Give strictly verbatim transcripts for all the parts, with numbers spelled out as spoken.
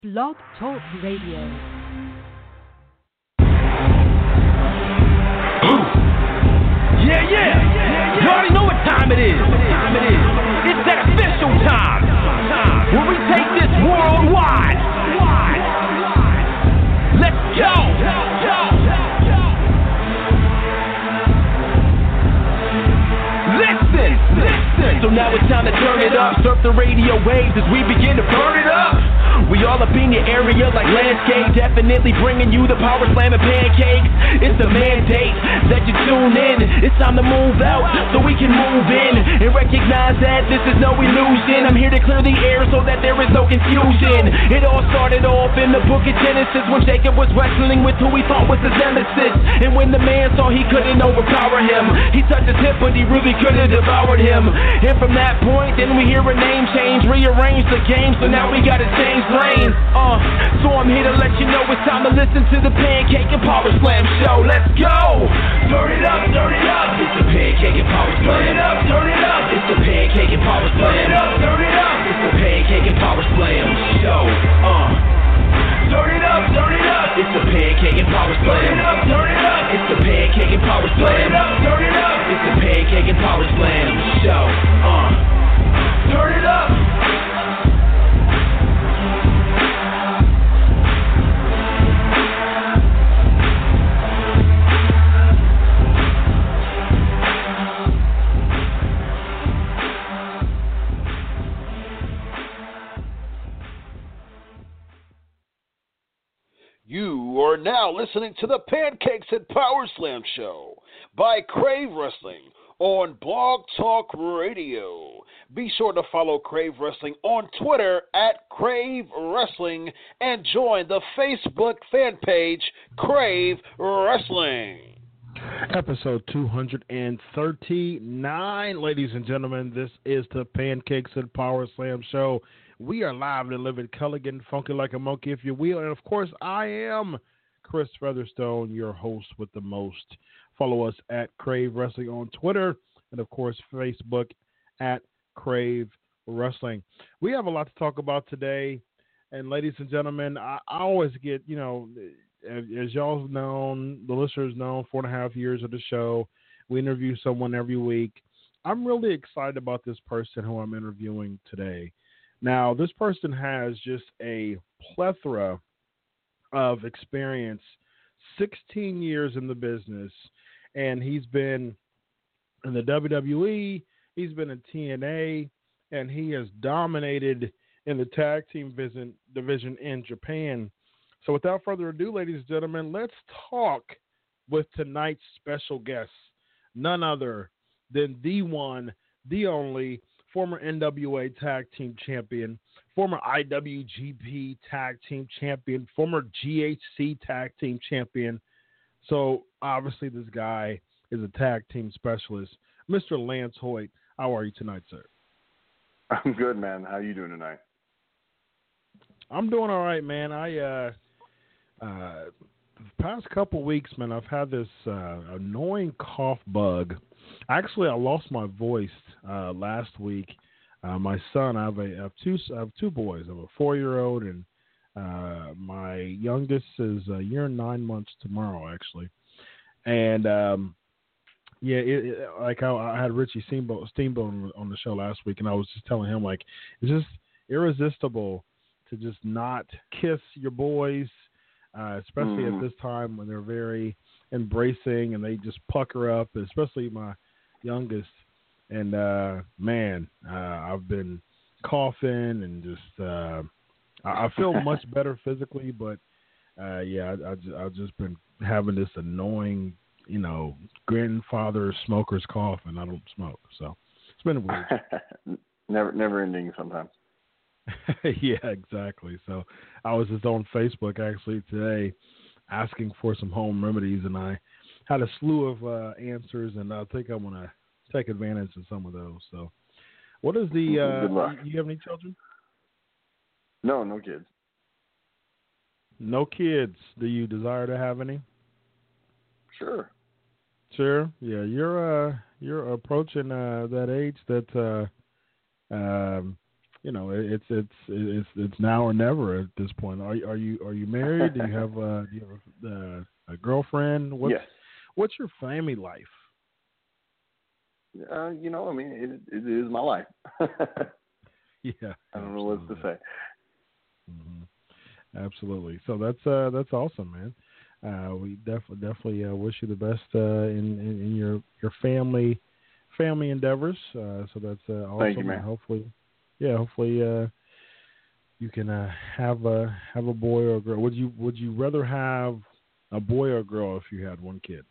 Blog Talk Radio. Yeah, yeah. You already know what time it is. Time it is. It's that official time. Time where we take this worldwide. Let's go. Listen, listen. So now it's time to turn it up. Surf the radio waves as we begin to burn it up. We all up in your area like landscape, definitely bringing you the power slam and pancakes. It's a mandate that you tune in. It's time to move out so we can move in and recognize that this is no illusion. I'm here to clear the air so that there is no confusion. It all started off in the book of Genesis when Jacob was wrestling with who he thought was his nemesis. And when the man saw he couldn't overpower him, he touched his hip but he really could have devoured him. And from that point then we hear a name change, rearrange the game, so now we gotta change lanes. Uh, so I'm here to let you know it's time to listen to the Pancake and Power Slam show. Let's go! Turn it up, turn it up. It's the Pancake and Power Slam. Turn it up, turn it up. It's the Pancake and Power Slam. Turn it up, turn it up. It's the Pancake and Power Slam show. Uh, turn it up, turn it up. It's the Pancake and Power Slam. Turn it up, turn it up. It's the Pancake and Power Slam. Turn it up, turn it up. It's the Pancake and Power Slam show. Uh, turn it up. You are now listening to the Pancakes and Power Slam show by Crave Wrestling on Blog Talk Radio. Be sure to follow Crave Wrestling on Twitter at Crave Wrestling and join the Facebook fan page Crave Wrestling. Episode two hundred thirty-nine, ladies and gentlemen. This is the Pancakes and Power Slam show. We are live and living Culligan, funky like a monkey, if you will. And, of course, I am Chris Featherstone, your host with the most. Follow us at Crave Wrestling on Twitter and, of course, Facebook at Crave Wrestling. We have a lot to talk about today. And, ladies and gentlemen, I, I always get, you know, as, as y'all know, the listeners know, four and a half years of the show, we interview someone every week. I'm really excited about this person who I'm interviewing today. Now, this person has just a plethora of experience, sixteen years in the business, and he's been in the W W E, he's been in T N A, and he has dominated in the tag team division, division in Japan. So without further ado, ladies and gentlemen, let's talk with tonight's special guest, none other than the one, the only, former N W A Tag Team Champion, former I W G P Tag Team Champion, former G H C Tag Team Champion. So, obviously, this guy is a tag team specialist. Mister Lance Hoyt, how are you tonight, sir? I'm good, man. How are you doing tonight? I'm doing all right, man. I, uh, uh, the past couple weeks, man, I've had this uh, annoying cough bug. Actually, I lost my voice uh, last week. Uh, my son, I have, a, I have two. I have two boys. I have a four-year-old, and uh, my youngest is a year and nine months tomorrow, actually. And um, yeah, it, it, like I, I had Richie Steamboat, Steamboat on the show last week, and I was just telling him like it's just irresistible to just not kiss your boys, uh, especially mm. at this time when they're very embracing and they just pucker up, especially my youngest. And uh man, uh I've been coughing and just uh I, I feel much better physically, but uh yeah I, I just, I've just been having this annoying, you know, grandfather smoker's cough, and I don't smoke, so it's been weird. never never ending sometimes. Yeah, exactly. So I was just on Facebook actually today asking for some home remedies, and I had a slew of uh, answers, and I think I'm going to take advantage of some of those. So what is the, uh, Good luck. you have any children? No, no kids. No kids. Do you desire to have any? Sure. Sure. Yeah, you're, uh, you're approaching uh, that age that uh, um, you know, it's it's it's it's now or never at this point. Are are you are you married? Do you have uh, do you have a, uh, a girlfriend? What's yes. what's your family life? Uh, you know, I mean, it, it is my life. Yeah, I don't know what to say. Mm-hmm. Absolutely. So that's uh, that's awesome, man. Uh, we definitely definitely uh, wish you the best uh, in, in in your your family family endeavors. Uh, so that's uh, awesome. Thank you, man. And hopefully, yeah, hopefully uh, you can uh, have a have a boy or a girl. Would you would you rather have a boy or a girl if you had one kid?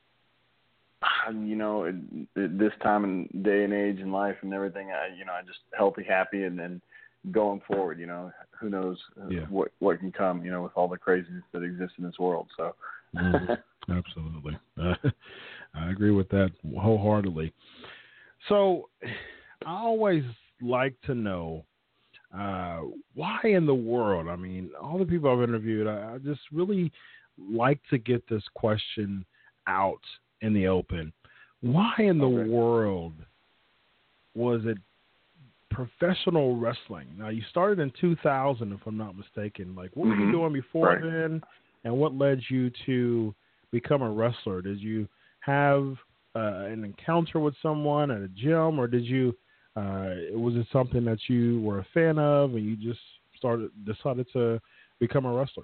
You know, it, it, this time and day and age in life and everything, I, you know, I just healthy, happy, and then going forward, you know, who knows Yeah. what what can come, you know, with all the craziness that exists in this world. So, mm-hmm. Absolutely, uh, I agree with that wholeheartedly. So, I always like to know uh, why in the world. I mean, all the people I've interviewed, I, I just really like to get this question out in the open. Why in the okay. world was it professional wrestling? Now, you started in two thousand, if I'm not mistaken. Like, what mm-hmm. were you doing before right. then, and what led you to become a wrestler? Did you have uh, an encounter with someone at a gym, or did you? Uh, was it something that you were a fan of, and you just started decided to become a wrestler?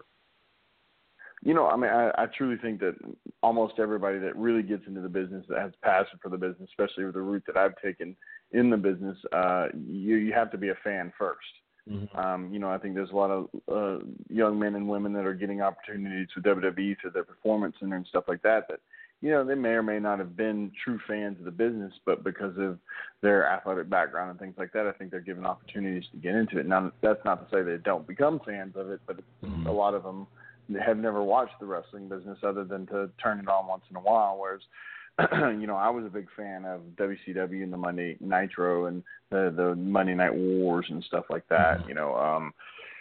You know, I mean, I, I truly think that almost everybody that really gets into the business, that has passion for the business, especially with the route that I've taken in the business, uh, you you have to be a fan first. Mm-hmm. Um, you know, I think there's a lot of uh, young men and women that are getting opportunities with W W E through their performance center and stuff like that, that, you know, they may or may not have been true fans of the business, but because of their athletic background and things like that, I think they're given opportunities to get into it. Now, that's not to say they don't become fans of it, but Mm-hmm. a lot of them have never watched the wrestling business other than to turn it on once in a while, whereas, you know, I was a big fan of W C W and the Monday Nitro and the, the Monday Night Wars and stuff like that. Mm-hmm. You know, um,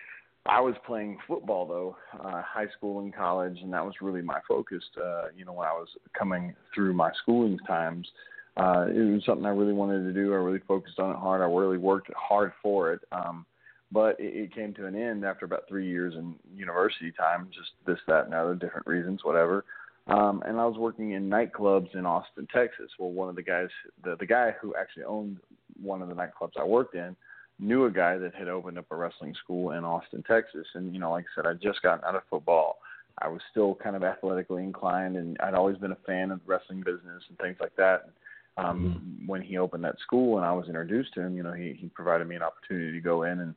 I was playing football, though, uh, high school and college, and that was really my focus. Uh, you know, when I was coming through my schooling times, uh, it was something I really wanted to do. I really focused on it hard. I really worked hard for it. Um, but it, it came to an end after about three years in university time, just this, that, and other different reasons, whatever. Um, and I was working in nightclubs in Austin, Texas. Well, one of the guys, the, the guy who actually owned one of the nightclubs I worked in, knew a guy that had opened up a wrestling school in Austin, Texas. And, you know, like I said, I'd just gotten out of football. I was still kind of athletically inclined, and I'd always been a fan of the wrestling business and things like that. Um, mm-hmm. When he opened that school and I was introduced to him, you know, he, he provided me an opportunity to go in and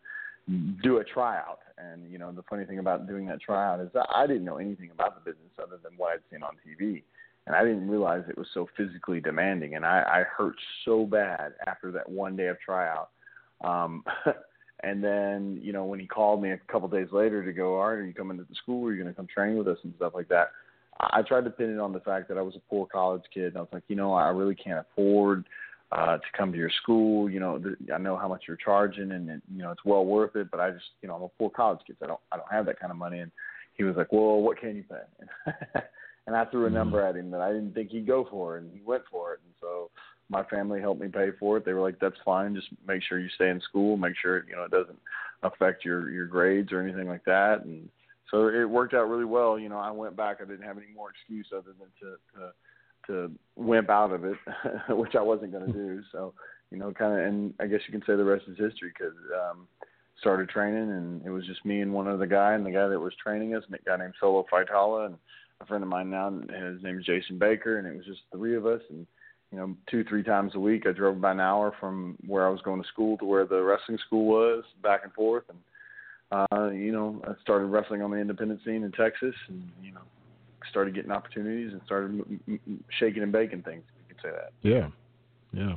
do a tryout. And, you know, the funny thing about doing that tryout is that I didn't know anything about the business other than what I'd seen on T V. And I didn't realize it was so physically demanding. And I, I hurt so bad after that one day of tryout. Um, and then, you know, when he called me a couple days later to go, all right, are you coming to the school? Are you going to come train with us and stuff like that? I tried to pin it on the fact that I was a poor college kid. And I was like, you know, I really can't afford uh, to come to your school. You know, th- I know how much you're charging, and, and, you know, it's well worth it. But I just, you know, I'm a poor college kid. So I don't, I don't have that kind of money. And he was like, well, what can you pay? And I threw a number at him that I didn't think he'd go for, and he went for it. And so my family helped me pay for it. They were like, that's fine. Just make sure you stay in school. Make sure, you know, it doesn't affect your, your grades or anything like that. And so it worked out really well. You know, I went back. I didn't have any more excuse other than to to, to wimp out of it, which I wasn't going to do. So, you know, kind of, and I guess you can say the rest is history, because um, started training, and it was just me and one other guy, and the guy that was training us, a guy named Solo Faitala, and a friend of mine now, and his name is Jason Baker, and it was just the three of us. And, you know, two, three times a week, I drove about an hour from where I was going to school to where the wrestling school was, back and forth. And, Uh, you know, I started wrestling on the independent scene in Texas, and, you know, started getting opportunities and started m- m- shaking and baking things, if you could say that. Yeah, yeah.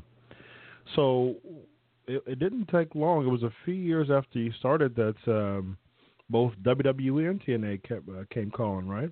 So it, it didn't take long. It was a few years after you started that um, both W W E and T N A kept, uh, came calling, right?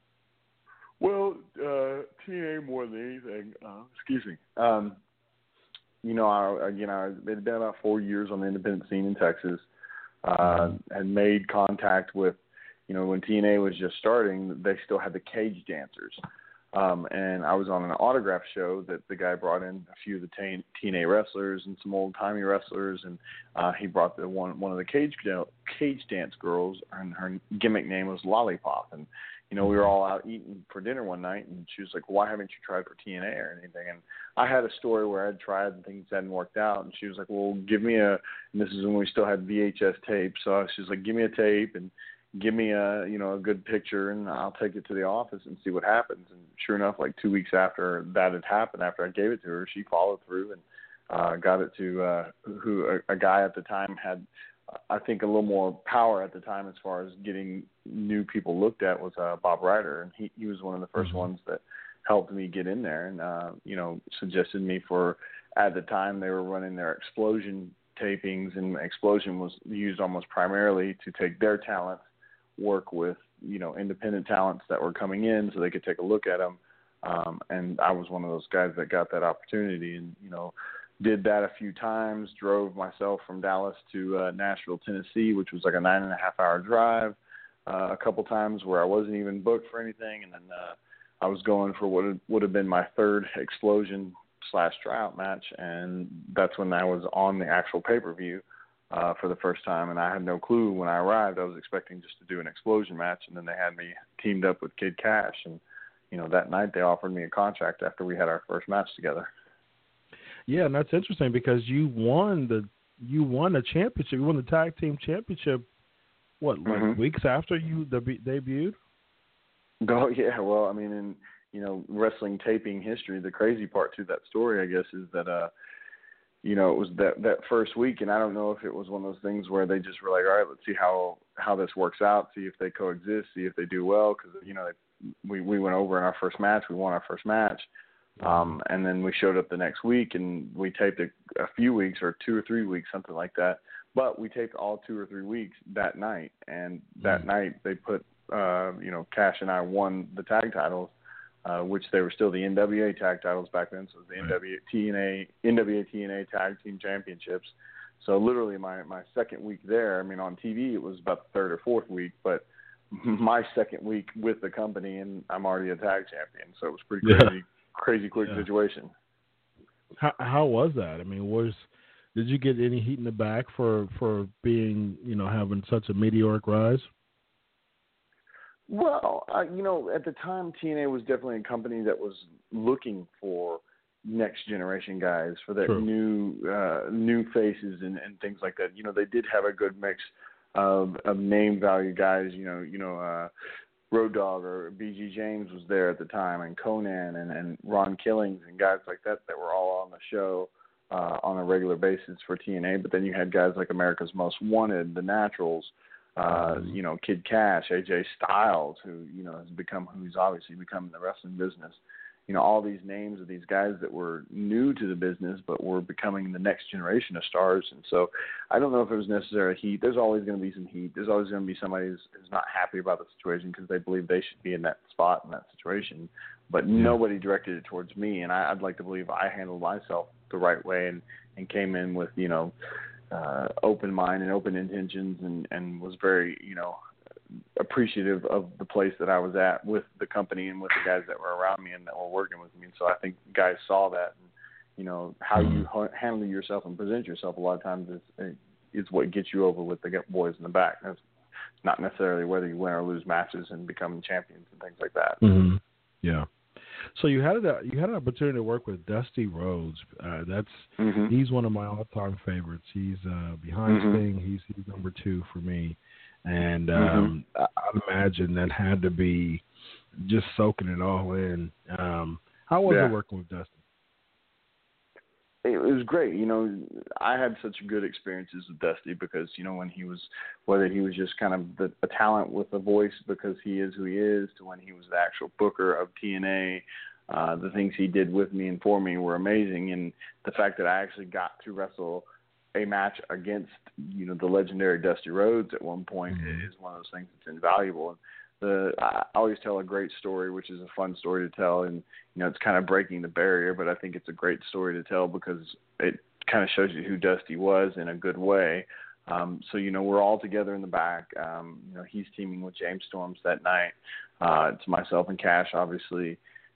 Well, uh, T N A more than anything. Uh, excuse me. Um, you know, I, again, I, it had been about four years on the independent scene in Texas. Uh, had made contact with, you know, when T N A was just starting, they still had the cage dancers. Um, and I was on an autograph show that the guy brought in a few of the T N A wrestlers and some old timey wrestlers, and uh, he brought the one one of the cage cage dance girls, and her gimmick name was Lollipop. And you know, we were all out eating for dinner one night, and she was like, "Why haven't you tried for T N A or anything?" And I had a story where I'd tried and things hadn't worked out, and she was like, "Well, give me a." And this is when we still had V H S tapes, so she was like, "Give me a tape and give me a, you know, a good picture, and I'll take it to the office and see what happens." And sure enough, like two weeks after that had happened, after I gave it to her, she followed through and uh, got it to uh, who a, a guy at the time had, I think, a little more power at the time as far as getting new people looked at, was uh, Bob Ryder, and he, he was one of the first mm-hmm. ones that helped me get in there, and uh, you know, suggested me for, at the time they were running their Explosion tapings, and Explosion was used almost primarily to take their talents, work with, you know, independent talents that were coming in so they could take a look at them. Um, and I was one of those guys that got that opportunity, and, you know, did that a few times, drove myself from Dallas to uh, Nashville, Tennessee, which was like a nine and a half hour drive, uh, a couple times where I wasn't even booked for anything. And then uh, I was going for what would have been my third Explosion slash tryout match. And that's when I was on the actual pay-per-view. Uh, for the first time, and I had no clue when I arrived. I was expecting just to do an Explosion match, and then they had me teamed up with Kid Cash, and you know, that night they offered me a contract after we had our first match together. Yeah, and that's interesting because you won the you won a championship. You won the tag team championship. What, like mm-hmm. weeks after you deb- debuted? Oh yeah, well, I mean, in you know, wrestling taping history, the crazy part to that story, I guess, is that. Uh, You know, it was that, that first week, and I don't know if it was one of those things where they just were like, all right, let's see how, how this works out, see if they coexist, see if they do well, because, you know, they, we, we went over in our first match, we won our first match, um, and then we showed up the next week, and we taped a, a few weeks or two or three weeks, something like that, but we taped all two or three weeks that night, and that mm-hmm. night they put, uh, you know, Cash and I won the tag titles, Uh, which they were still the N W A tag titles back then, so it was the right. N W A, T N A, N W A T N A tag team championships. So literally my, my second week there, I mean, on T V it was about the third or fourth week, but my second week with the company, and I'm already a tag champion, so it was pretty crazy, yeah. crazy quick yeah. situation. How, how was that? I mean, was did you get any heat in the back for, for being, you know, having such a meteoric rise? Well, uh, you know, at the time, T N A was definitely a company that was looking for next generation guys, for that True. new uh, new faces and, and things like that. You know, they did have a good mix of, of name value guys. You know, you know, uh, Road Dogg or B G James was there at the time, and Conan and, and Ron Killings and guys like that that were all on the show uh, on a regular basis for T N A. But then you had guys like America's Most Wanted, The Naturals. Uh, you know, Kid Cash, A J Styles, who, you know, has become, who's obviously become in the wrestling business. You know, all these names of these guys that were new to the business, but were becoming the next generation of stars. And so I don't know if it was necessarily heat. There's always going to be some heat. There's always going to be somebody who's, who's not happy about the situation because they believe they should be in that spot, in that situation. But yeah. nobody directed it towards me. And I, I'd like to believe I handled myself the right way and, and came in with, you know, Uh, open mind and open intentions, and, and was very, you know, appreciative of the place that I was at with the company and with the guys that were around me and that were working with me. And so I think guys saw that, and, you know, how you ha- handle yourself and present yourself a lot of times is, is what gets you over with the boys in the back. That's not necessarily whether you win or lose matches and become champions and things like that. Mm-hmm. Yeah. So you had a, you had an opportunity to work with Dusty Rhodes. Uh, that's mm-hmm. he's one of my all-time favorites. He's uh, behind mm-hmm. Sting. He's, he's number two for me, and um, mm-hmm. I, I'd imagine that had to be just soaking it all in. Um, how was yeah. it working with Dusty? It was great. You know, I had such good experiences with Dusty because, you know, when he was, whether he was just kind of the, a talent with a voice because he is who he is, to when he was the actual booker of T N A, uh, the things he did with me and for me were amazing. And the fact that I actually got to wrestle a match against, you know, the legendary Dusty Rhodes at one point mm-hmm. is one of those things that's invaluable. And the I always tell a great story, which is a fun story to tell, and you know it's kind of breaking the barrier, but I think it's a great story to tell because it kind of shows you who Dusty was in a good way. Um, so you know we're all together in the back. Um, you know he's teaming with James Storms that night. Uh, it's myself and Cash, obviously,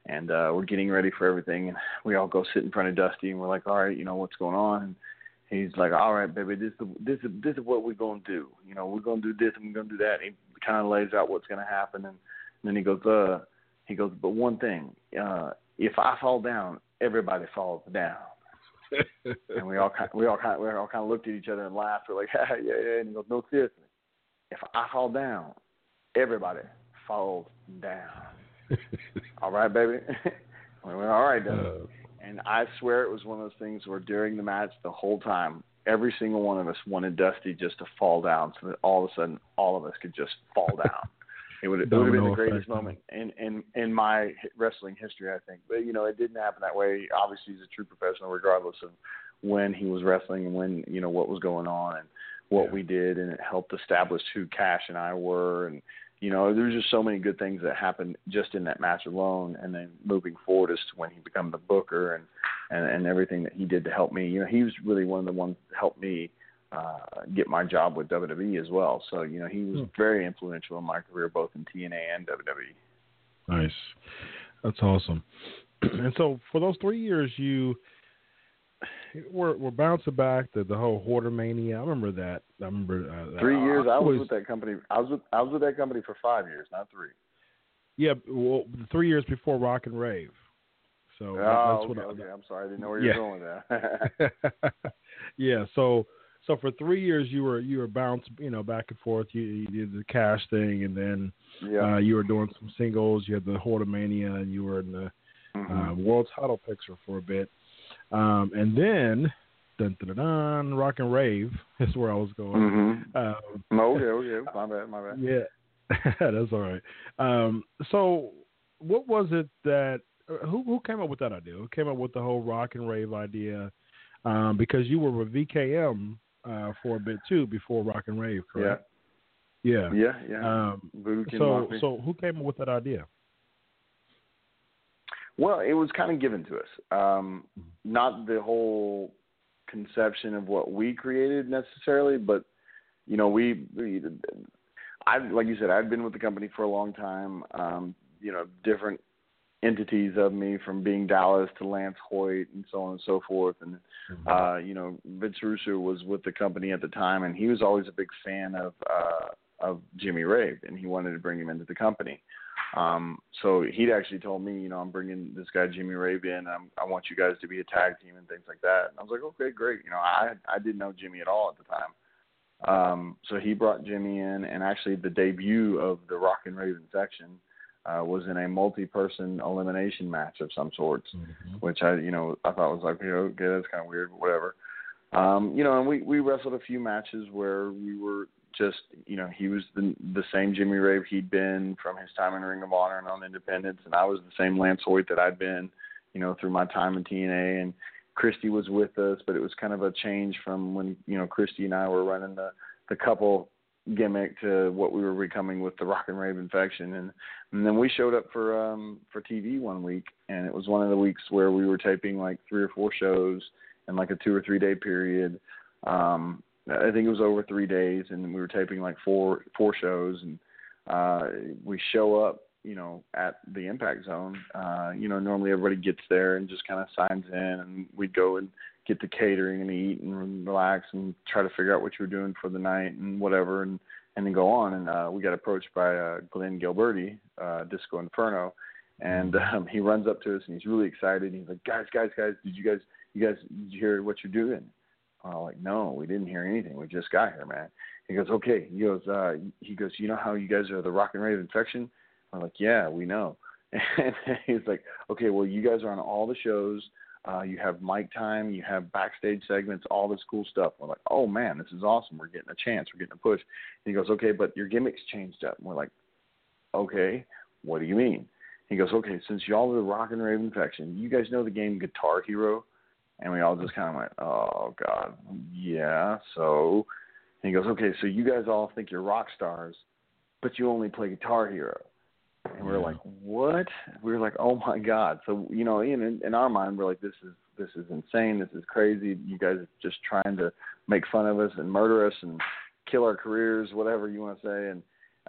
and uh, we're getting ready for everything. And we all go sit in front of Dusty, and we're like, all right, you know, what's going on? And he's like, all right, baby, this is this is this is what we're gonna do. You know, we're gonna do this and we're gonna do that. And he kind of lays out what's gonna happen, and, and then he goes, uh, he goes, but one thing, uh, if I fall down, everybody falls down. And we all kind, we all kind, we all kind of looked at each other and laughed. We're like, yeah, yeah. And he goes, no, seriously, if I fall down, everybody falls down. All right, baby. We went, all right, then. Uh, and I swear it was one of those things where during the match, the whole time, every single one of us wanted Dusty just to fall down, so that all of a sudden, all of us could just fall down. It would, it would have been the greatest moment in, in, in my wrestling history, I think. But, you know, it didn't happen that way. Obviously, he's a true professional regardless of when he was wrestling and when, you know, what was going on and what yeah. we did. And it helped establish who Cash and I were. And, you know, there was just so many good things that happened just in that match alone. And then moving forward as to when he became the booker and, and, and everything that he did to help me. You know, he was really one of the ones that helped me Uh, get my job with W W E as well. So, you know, he was hmm. very influential in my career, both in T N A and W W E. Nice. That's awesome. And so for those three years, you were, were bouncing back to the whole Hoarder Mania. I remember that. I remember uh, three uh, years. I I was always, with that company. I was with, I was with that company for five years, not three. Yeah. Well, three years before Rock and Rave. So oh, that's okay, what I, okay. I'm sorry. I didn't know where yeah. you were going with that. yeah. So, So for three years, you were you were bounced, you know, back and forth. You, you did the Cash thing, and then yeah. uh, you were doing some singles. You had the Hoarder Mania, and you were in the mm-hmm. uh, world title picture for a bit. Um, and then, dun, dun, dun, dun, Rock and Rave is where I was going. Mm-hmm. Um, no, yeah, yeah, my bad, my bad. Yeah, that's all right. Um, so, what was it that who who came up with that idea? Who came up with the whole Rock and Rave idea? Um, because you were with V K M. Uh, for a bit too before Rock and Rave, correct? Yeah, yeah, yeah. yeah. Um, so, so who came up with that idea? Well, it was kind of given to us. Um, not the whole conception of what we created necessarily, but you know, we, we I like you said, I'd been with the company for a long time. Um, you know, different entities of me from being Dallas to Lance Hoyt and so on and so forth. And, mm-hmm. uh, you know, Vince Russo was with the company at the time, and he was always a big fan of, uh, of Jimmy Rave, and he wanted to bring him into the company. Um, so he'd actually told me, you know, I'm bringing this guy Jimmy Rave in. I'm, I want you guys to be a tag team and things like that. And I was like, okay, great. You know, I, I didn't know Jimmy at all at the time. Um, so he brought Jimmy in, and actually the debut of the Rock and Rave Infection Uh, was in a multi-person elimination match of some sorts, mm-hmm. which I, you know, I thought was like, you know, okay, that's kind of weird, but whatever. Um, you know, and we, we wrestled a few matches where we were just, you know, he was the the same Jimmy Rave he'd been from his time in Ring of Honor and on Independence, and I was the same Lance Hoyt that I'd been, you know, through my time in T N A, and Christy was with us, but it was kind of a change from when, you know, Christy and I were running the, the couple gimmick to what we were becoming with the Rock and Rave Infection. And, and then we showed up for um for T V one week, and it was one of the weeks where we were taping like three or four shows in like a two or three day period. Um, I think it was over three days, and we were taping like four four shows, and uh, we show up, you know, at the Impact Zone. Uh, you know, normally everybody gets there and just kind of signs in, and we'd go and get the catering and eat and relax and try to figure out what you were doing for the night and whatever, and, and then go on. And uh, we got approached by uh, Glenn Gilberti, uh, Disco Inferno, and um, he runs up to us, and he's really excited. He's like, guys, guys, guys, did you guys, you guys, did you hear what you're doing? I'm like, no, we didn't hear anything. We just got here, man. He goes, okay. He goes, uh, he goes, you know how you guys are the Rock and Rave Infection? I'm like, yeah, we know. And he's like, okay, well, you guys are on all the shows. Uh, you have mic time, you have backstage segments, all this cool stuff. We're like, oh, man, this is awesome. We're getting a chance. We're getting a push. And he goes, okay, but your gimmick's changed up. And we're like, okay, what do you mean? He goes, okay, since y'all are the Rock and Rave Infection, you guys know the game Guitar Hero? And we all just kind of went, oh, God, yeah, so. And he goes, okay, so you guys all think you're rock stars, but you only play Guitar Hero. And we were like, what? We were like, oh, my God. So, you know, in, in our mind, we're like, this is this is insane. This is crazy. You guys are just trying to make fun of us and murder us and kill our careers, whatever you want to say. And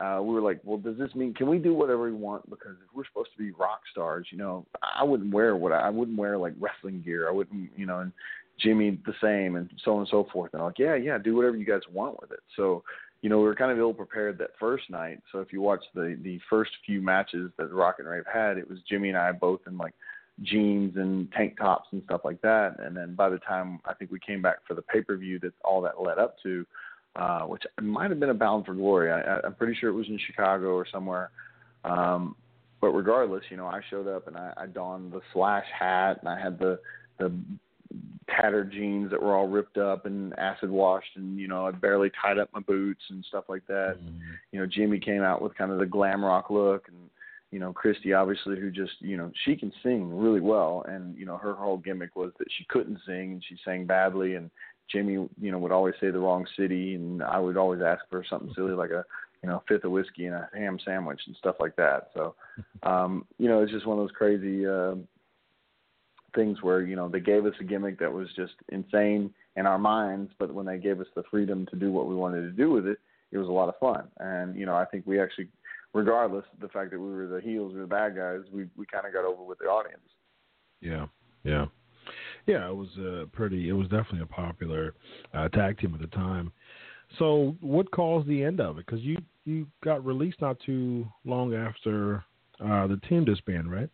uh, we were like, well, does this mean can we do whatever we want? Because if we're supposed to be rock stars, you know, I wouldn't wear what I, I wouldn't wear like wrestling gear. I wouldn't, you know, and Jimmy the same, and so on and so forth. And I'm like, yeah, yeah, do whatever you guys want with it. So, you know, we were kind of ill prepared that first night. So if you watch the the first few matches that Rock and Rave had, it was Jimmy and I both in like jeans and tank tops and stuff like that. And then by the time I think we came back for the pay-per-view that all that led up to, uh, which might have been a Bound for Glory. I, I'm pretty sure it was in Chicago or somewhere. Um, but regardless, you know, I showed up and I, I donned the Slash hat and I had the, the tattered jeans that were all ripped up and acid washed, and, you know, I barely tied up my boots and stuff like that. Mm-hmm. You know, Jimmy came out with kind of the glam rock look, and, you know, Christy, obviously, who just, you know, she can sing really well. And, you know, her whole gimmick was that she couldn't sing and she sang badly. And Jimmy, you know, would always say the wrong city. And I would always ask for something silly like a, you know, fifth of whiskey and a ham sandwich and stuff like that. So, um, you know, it's just one of those crazy uh, things where, you know, they gave us a gimmick that was just insane in our minds. But when they gave us the freedom to do what we wanted to do with it, it was a lot of fun. And, you know, I think we actually, regardless of the fact that we were the heels or the bad guys, we we kind of got over with the audience. Yeah, yeah, yeah. It was uh, pretty. It was definitely a popular uh, tag team at the time. So, what caused the end of it? Because you you got released not too long after uh, the team disbanded, right?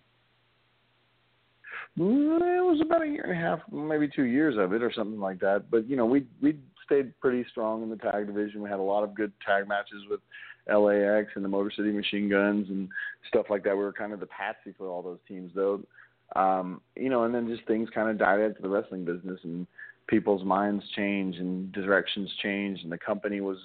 It was about a year and a half, maybe two years of it, or something like that. But you know, we we stayed pretty strong in the tag division. We had a lot of good tag matches with L A X and the Motor City Machine Guns and stuff like that. We were kind of the patsy for all those teams, though. Um, you know, and then just things kind of died into the wrestling business, and people's minds change and directions change, and the company was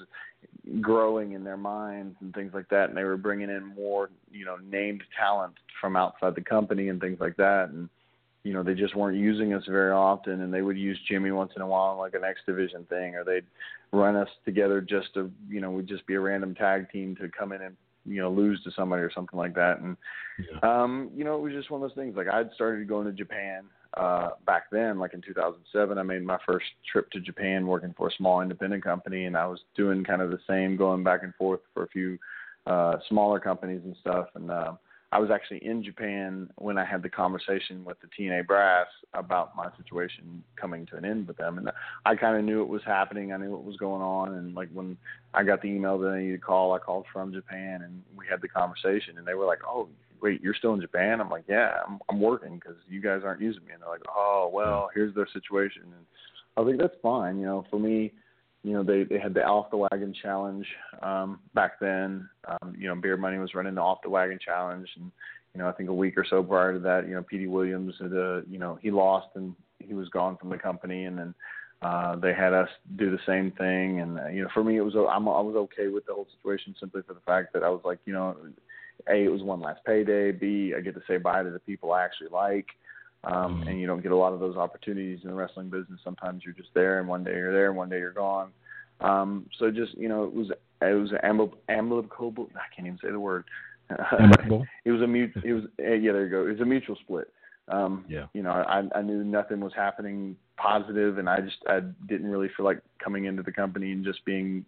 growing in their minds and things like that, and they were bringing in more, you know, named talent from outside the company and things like that. And you know, they just weren't using us very often, and they would use Jimmy once in a while, like an X Division thing, or they'd run us together just to, you know, we'd just be a random tag team to come in and, you know, lose to somebody or something like that. And, yeah. um, you know, it was just one of those things. Like, I'd started going to Japan uh, back then, like in two thousand seven. I made my first trip to Japan working for a small independent company, and I was doing kind of the same, going back and forth for a few uh, smaller companies and stuff. And, uh, I was actually in Japan when I had the conversation with the T N A Brass about my situation coming to an end with them. And I kind of knew it was happening. I knew what was going on. And, like, when I got the email that I needed to call, I called from Japan, and we had the conversation. And they were like, oh, wait, you're still in Japan? I'm like, yeah, I'm, I'm working because you guys aren't using me. And they're like, oh, well, here's their situation. And I was like, that's fine. You know, for me, you know, they, they had the Off the Wagon Challenge um, back then. Um, you know, Beer Money was running the Off the Wagon Challenge. And, you know, I think a week or so prior to that, you know, Petey Williams, had, uh, you know, he lost and he was gone from the company. And then uh, they had us do the same thing. And, uh, you know, for me, it was I'm, I was okay with the whole situation simply for the fact that I was like, you know, A, it was one last payday. B, I get to say bye to the people I actually like. Um, mm-hmm. And you don't get a lot of those opportunities in the wrestling business. Sometimes you're just there, and one day you're there, and one day you're gone. Um, so just, you know, it was it was amicable. Amicable. I can't even say the word. Amicable. it was a mutual. It was yeah. There you go. It was a mutual split. Um, yeah. You know, I, I knew nothing was happening positive, and I just I didn't really feel like coming into the company and just being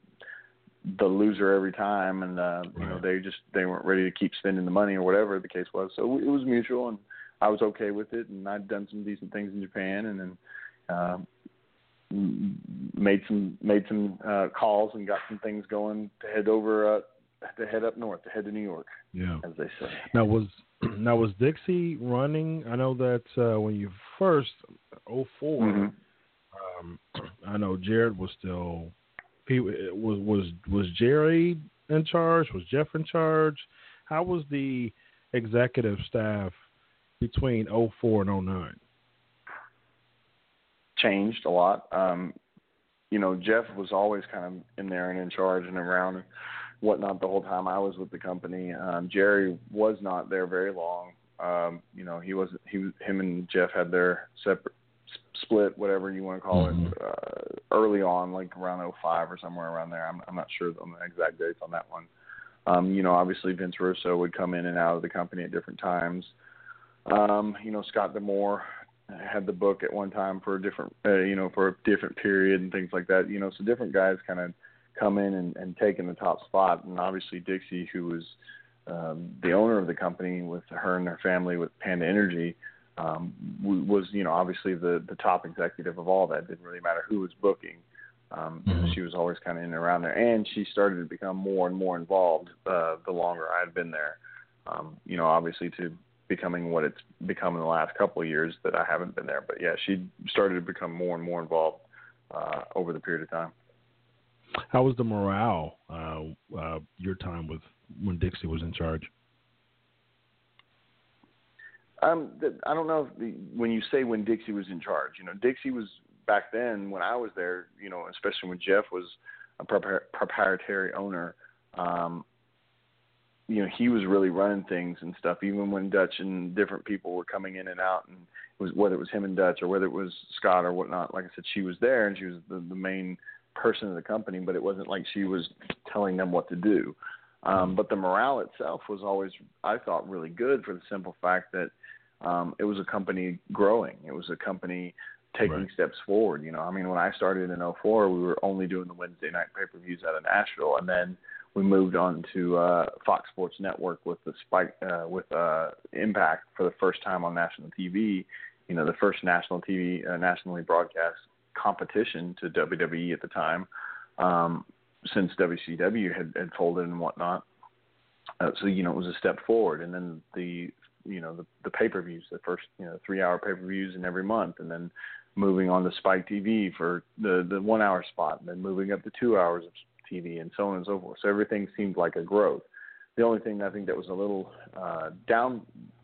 the loser every time. And uh, right. you know, they just they weren't ready to keep spending the money or whatever the case was. So it was mutual, and I was okay with it, and I'd done some decent things in Japan, and then uh, made some made some uh, calls and got some things going to head over uh, to head up north, to head to New York. Yeah, as they say. Now was now was Dixie running? I know that uh, when you first oh four, mm-hmm. um, I know Jared was still he was was was Jerry in charge? Was Jeff in charge? How was the executive staff between oh four and oh nine? Changed a lot. Um, you know, Jeff was always kind of in there and in charge and around and whatnot the whole time I was with the company. Um, Jerry was not there very long. Um, you know, he was he him and Jeff had their separate split, whatever you want to call mm-hmm. it, uh, early on, like around oh five or somewhere around there. I'm, I'm not sure on the exact dates on that one. Um, you know, obviously Vince Russo would come in and out of the company at different times. Um, you know, Scott D'Amore had the book at one time for a different, uh, you know, for a different period and things like that. You know, so different guys kind of come in and, and taken the top spot. And obviously Dixie, who was um, the owner of the company with her and her family with Panda Energy, um, was, you know, obviously the, the top executive of all that. It didn't really matter who was booking. Um, mm-hmm. She was always kind of in and around there. And she started to become more and more involved uh, the longer I had been there. Um, you know, obviously to becoming what it's become in the last couple of years that I haven't been there. But, yeah, she started to become more and more involved uh, over the period of time. How was the morale uh, uh, your time with when Dixie was in charge? Um, I don't know if the, when you say when Dixie was in charge. You know, Dixie was back then when I was there, you know, especially when Jeff was a proprietary owner, um, you know, he was really running things and stuff, even when Dutch and different people were coming in and out, and it was, whether it was him and Dutch or whether it was Scott or whatnot. Like I said, she was there and she was the, the main person of the company, but it wasn't like she was telling them what to do. Um, but the morale itself was always, I thought, really good for the simple fact that um, it was a company growing. It was a company taking right. steps forward. You know, I mean, when I started in oh four, we were only doing the Wednesday night pay-per-views out of Nashville, and then we moved on to uh, Fox Sports Network with the Spike uh, with uh, Impact for the first time on national T V. You know, the first national T V, uh, nationally broadcast competition to W W E at the time, um, since W C W had, had folded and whatnot. Uh, so you know, it was a step forward, and then the you know the, the pay-per-views, the first you know three-hour pay-per-views in every month, and then moving on to Spike T V for the the one-hour spot, and then moving up to two hours of T V, and so on and so forth. So everything seemed like a growth. The only thing I think that was a little uh, down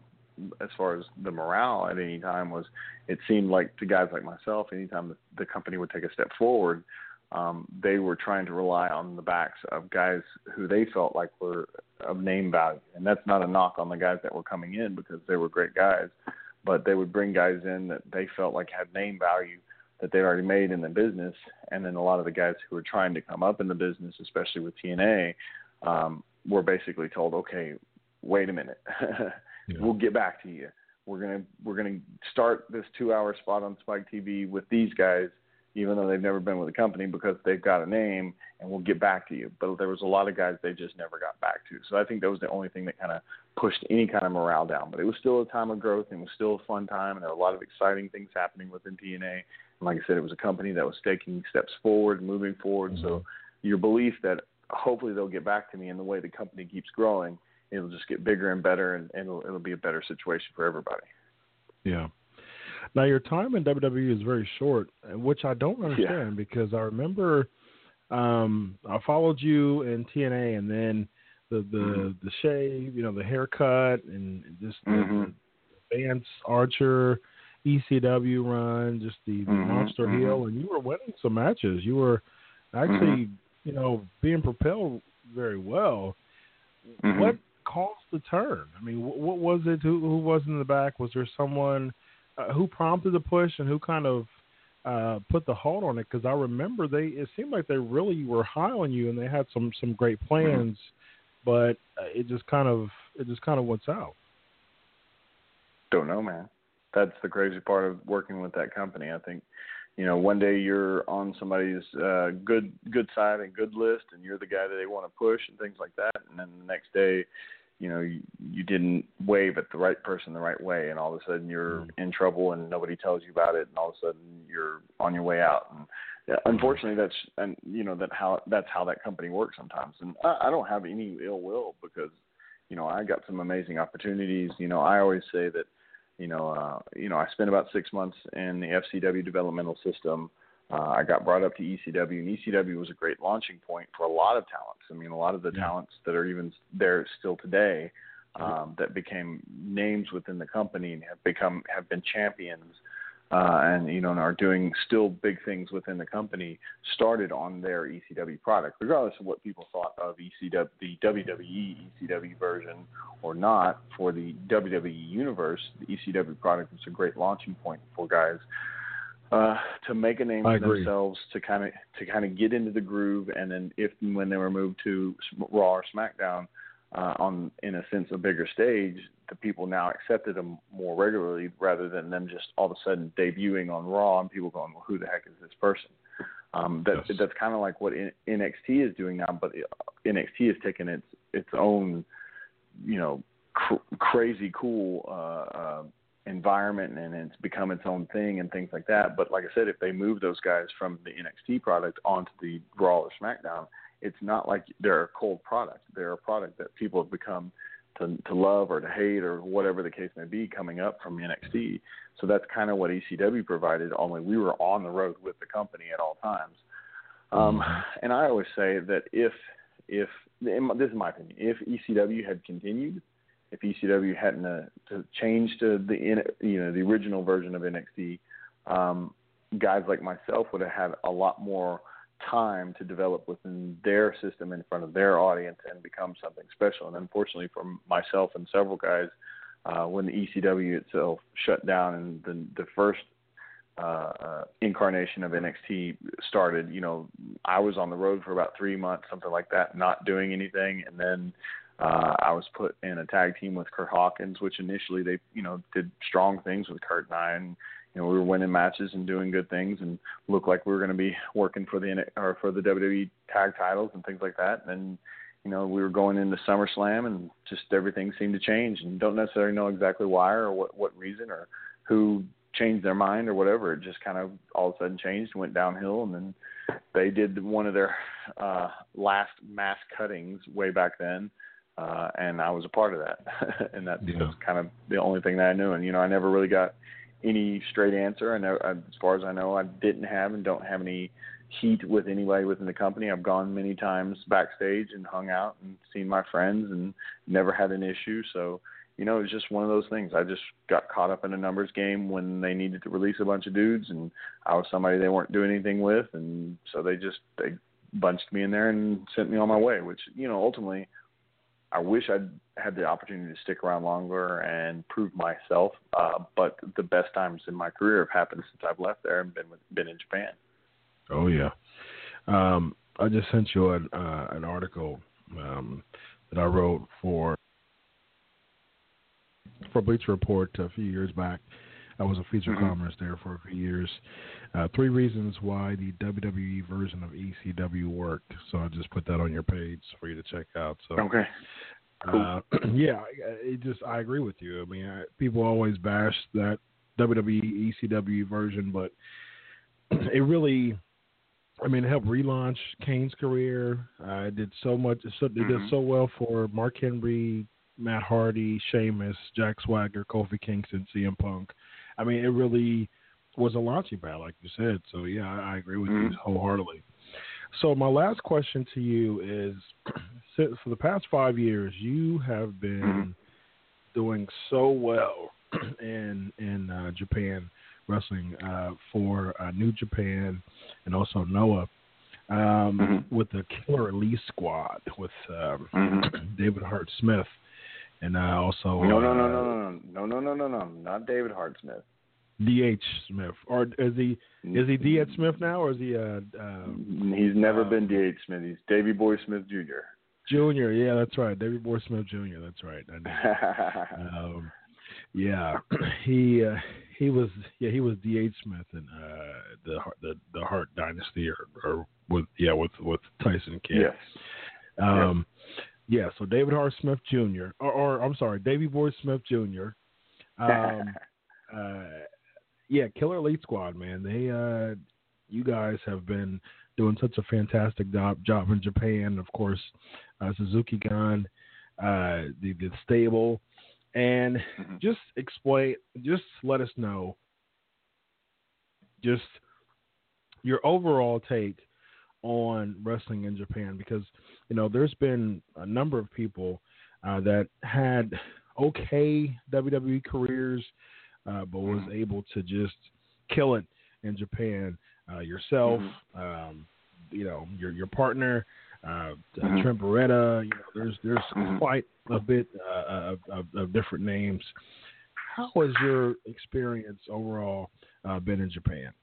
as far as the morale at any time was it seemed like to guys like myself, anytime the, the company would take a step forward, um, they were trying to rely on the backs of guys who they felt like were of name value. And that's not a knock on the guys that were coming in, because they were great guys, but they would bring guys in that they felt like had name value that they'd already made in the business. And then a lot of the guys who were trying to come up in the business, especially with T N A, um, were basically told, okay, wait a minute. Yeah. We'll get back to you. We're gonna we're gonna start this two-hour spot on Spike T V with these guys, even though they've never been with the company, because they've got a name, and we'll get back to you. But there was a lot of guys they just never got back to. So I think that was the only thing that kind of pushed any kind of morale down. But it was still a time of growth, and it was still a fun time, and there were a lot of exciting things happening within T N A. And like I said, it was a company that was taking steps forward, moving forward. Mm-hmm. So your belief that hopefully they'll get back to me, and the way the company keeps growing, it'll just get bigger and better, and, and it'll, it'll be a better situation for everybody. Yeah. Now, your time in W W E is very short, which I don't understand, yeah. because I remember um, I followed you in T N A, and then the the, mm-hmm. the shave, you know, the haircut, and just mm-hmm. the, the Vance Archer E C W run, just the, the mm-hmm. Monster mm-hmm. heel, and you were winning some matches. You were actually, mm-hmm. you know, being propelled very well. Mm-hmm. What caused the turn? I mean, what, what was it? Who, who was in the back? Was there someone uh, who prompted the push, and who kind of uh, put the halt on it? Because I remember they, it seemed like they really were high on you, and they had some, some great plans, but uh, it just kind of it just kind of went out. Don't know, man. That's the crazy part of working with that company. I think, you know, one day you're on somebody's uh, good good side and good list, and you're the guy that they want to push and things like that. And then the next day, you know, you, you didn't wave at the right person the right way, and all of a sudden you're in trouble, and nobody tells you about it, and all of a sudden you're on your way out. And yeah, unfortunately, that's and you know that how that's how that company works sometimes. And I, I don't have any ill will, because, you know, I got some amazing opportunities. You know, I always say that. You know, uh, you know, I spent about six months in the F C W developmental system. Uh, I got brought up to E C W, and E C W was a great launching point for a lot of talents. I mean, a lot of the yeah. talents that are even there still today, um, that became names within the company and have become have been champions, uh, and you know, and are doing still big things within the company, started on their E C W product, regardless of what people thought of E C W, the W W E E C W version or not. For the W W E universe, the E C W product was a great launching point for guys uh, to make a name I for agree. themselves, to kind of to kind of get into the groove, and then if and when they were moved to Raw or SmackDown, uh, on in a sense a bigger stage, the people now accepted them more regularly, rather than them just all of a sudden debuting on Raw and people going, well, who the heck is this person? Um, that Yes. that's kind of like what N X T is doing now, but N X T has taken its its own, you know, cr- crazy cool uh, uh, environment, and it's become its own thing and things like that. But like I said, if they move those guys from the N X T product onto the Raw or SmackDown, it's not like they're a cold product. They're a product that people have become to, to love or to hate or whatever the case may be coming up from N X T. So that's kind of what E C W provided, only we were on the road with the company at all times. Um, and I always say that if, if this is my opinion, if E C W had continued, if E C W hadn't uh, to changed to the, you know, the original version of N X T, um, guys like myself would have had a lot more time to develop within their system in front of their audience and become something special. And unfortunately for myself and several guys, uh, when the E C W itself shut down and the, the first uh, uh, incarnation of N X T started, you know, I was on the road for about three months, something like that, not doing anything. And then uh, I was put in a tag team with Kurt Hawkins, which initially they, you know, did strong things with Kurt and I, and you know, we were winning matches and doing good things and looked like we were going to be working for the or for the W W E tag titles and things like that. And, you know, we were going into SummerSlam and just everything seemed to change, and don't necessarily know exactly why or what, what reason or who changed their mind or whatever. It just kind of all of a sudden changed, went downhill, and then they did one of their uh, last mass cuttings way back then. Uh, and I was a part of that. and that's, Yeah. that's kind of the only thing that I knew. And, you know, I never really got any straight answer. I know, as far as I know, I didn't have and don't have any heat with anybody within the company. I've gone many times backstage and hung out and seen my friends and never had an issue. So, you know, it was just one of those things. I just got caught up in a numbers game when they needed to release a bunch of dudes, and I was somebody they weren't doing anything with. And so they just, they bunched me in there and sent me on my way, which, you know, ultimately I wish I'd had the opportunity to stick around longer and prove myself. Uh, but the best times in my career have happened since I've left there and been with, been in Japan. Oh yeah. Um, I just sent you an, uh, an article um, that I wrote for for Bleacher Report a few years back. I was a featured Mm-hmm. columnist there for a few years. Uh, three reasons why the W W E version of E C W worked. So I just put that on your page for you to check out. So Okay. Cool. Uh, yeah, it just I agree with you. I mean, I, people always bash that W W E E C W version, but it really, I mean, it helped relaunch Kane's career. Uh, it did so much. So, it Mm-hmm. did so well for Mark Henry, Matt Hardy, Sheamus, Jack Swagger, Kofi Kingston, C M Punk. I mean, it really was a launching pad, like you said. So yeah, I, I agree with Mm-hmm. you wholeheartedly. So my last question to you is, since for the past five years, you have been Mm-hmm. doing so well in in uh, Japan wrestling uh, for uh, New Japan and also Noah um, Mm-hmm. with the Killer Elite Squad with um, Mm-hmm. David Hart Smith and uh, also No, no, uh, no, no, no, no, no, no, no, no, not David Hart Smith. D H Smith, or is he is he D H Smith now, or is he uh, uh, He's never uh, been D H Smith. He's Davey Boy Smith Junior Junior? Yeah, that's right, David Boy Smith Junior That's right. I knew. um, yeah, he uh, he was yeah he was D H Smith in uh, the the the Hart Dynasty, or, or with yeah with with Tyson Kidd. Yes. Um, yeah. So David Hart Smith Junior or, or I'm sorry, Davey Boy Smith Junior Um, uh, yeah, Killer Elite Squad, man. They, uh, you guys have been doing such a fantastic job, job in Japan. Of course, uh, Suzuki Gun, uh, the, the stable, and Mm-hmm. just explain, just let us know, just your overall take on wrestling in Japan, because you know there's been a number of people uh, that had okay W W E careers, uh, but was able to just kill it in Japan. Uh, yourself, Mm-hmm. um, you know, your your partner, uh, Mm-hmm. Trent Beretta. You know, there's there's Mm-hmm. quite a bit uh, of, of, of different names. How has your experience overall uh, been in Japan?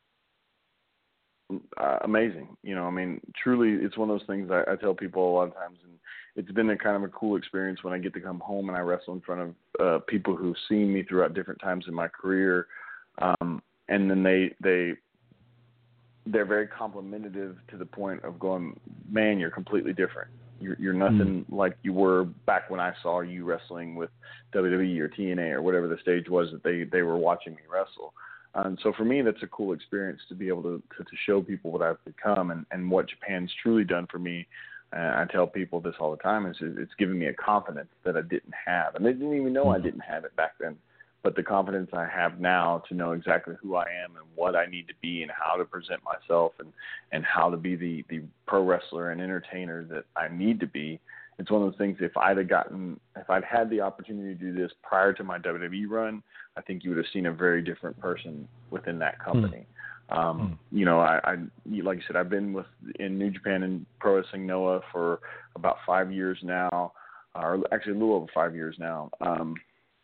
Uh, amazing. You know, I mean, truly, it's one of those things I, I tell people a lot of times, and it's been a kind of a cool experience when I get to come home and I wrestle in front of uh, people who've seen me throughout different times in my career, um, and then they they they're very complimentary to the point of going, man, you're completely different. You're, you're nothing mm. like you were back when I saw you wrestling with W W E or T N A or whatever the stage was that they, they were watching me wrestle. And so for me, that's a cool experience to be able to, to, to show people what I've become and, and what Japan's truly done for me. Uh, I tell people this all the time, is it's given me a confidence that I didn't have. And they didn't even know I didn't have it back then. But the confidence I have now to know exactly who I am and what I need to be and how to present myself and, and how to be the, the pro wrestler and entertainer that I need to be. It's one of those things, if I'd have gotten, if I'd had the opportunity to do this prior to my W W E run, I think you would have seen a very different person within that company. Mm. Um, mm. You know, I, I, like I said, I've been with in New Japan and Pro Wrestling Noah for about five years now, or actually a little over five years now. Um,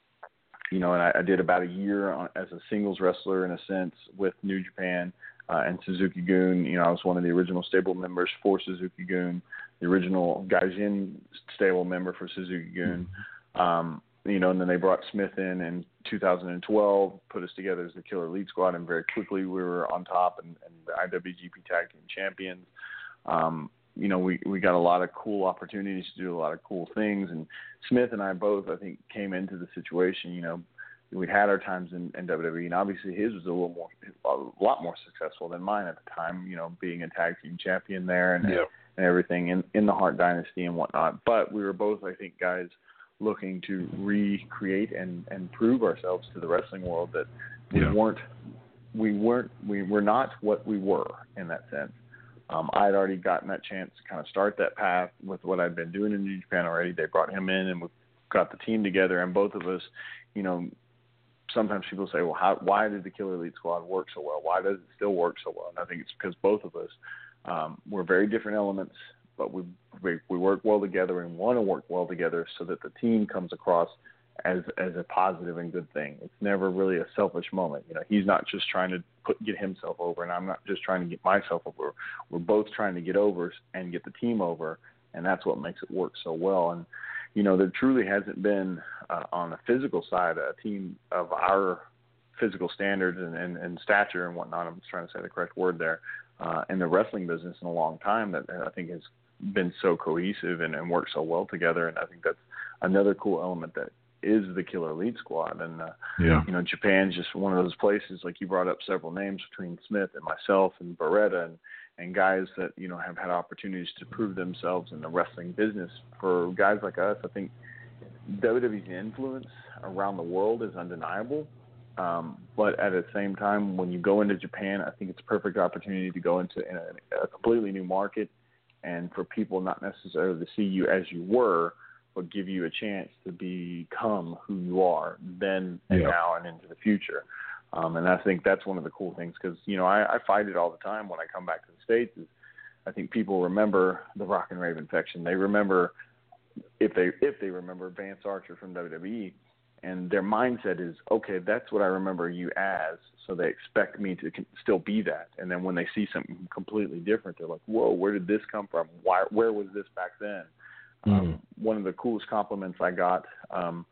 you know, and I, I did about a year on, as a singles wrestler in a sense with New Japan uh, and Suzuki-gun. You know, I was one of the original stable members for Suzuki-gun, the original Gaijin stable member for Suzuki-gun. Mm-hmm. Um, you know, and then they brought Smith in in two thousand twelve, put us together as the Killer Elite Squad, and very quickly we were on top and, and the I W G P Tag Team Champions. Um, you know, we, we got a lot of cool opportunities to do a lot of cool things, and Smith and I both, I think, came into the situation, you know, we'd had our times in, in W W E, and obviously his was a little more, a lot more successful than mine at the time, you know, being a tag team champion there and, yeah. and everything in, in the Hart Dynasty and whatnot. But we were both, I think, guys looking to recreate and, and prove ourselves to the wrestling world that we yeah. weren't, we weren't, we were not what we were in that sense. Um, I had already gotten that chance to kind of start that path with what I'd been doing in New Japan already. They brought him in and we got the team together, and both of us, you know, sometimes people say, well, how, why did the Killer Elite Squad work so well? Why does it still work so well? And I think it's because both of us, um, we're very different elements, but we, we we work well together and want to work well together so that the team comes across as as a positive and good thing. It's never really a selfish moment. You know, he's not just trying to put get himself over, and I'm not just trying to get myself over. We're both trying to get over and get the team over, and that's what makes it work so well. And you know, there truly hasn't been uh, on the physical side a team of our physical standards and, and, and stature and whatnot. I'm just trying to say the correct word there uh, in the wrestling business in a long time that I think has been so cohesive and, and worked so well together. And I think that's another cool element that is the Killer Elite Squad. And, uh, yeah. you know, Japan's just one of those places, like you brought up several names between Smith and myself and Beretta and, and guys that, you know, have had opportunities to prove themselves in the wrestling business. For guys like us, I think W W E's influence around the world is undeniable. Um, but at the same time, when you go into Japan, I think it's a perfect opportunity to go into a, a completely new market and for people not necessarily to see you as you were, but give you a chance to become who you are then and yeah. now and into the future. Um, and I think that's one of the cool things because, you know, I, I fight it all the time when I come back to the States. Is I think people remember the Rock and Rave infection. They remember, if they if they remember Vance Archer from W W E, and their mindset is, okay, that's what I remember you as, so they expect me to still be that. And then when they see something completely different, they're like, whoa, where did this come from? Why, where was this back then? Mm. Um, one of the coolest compliments I got um,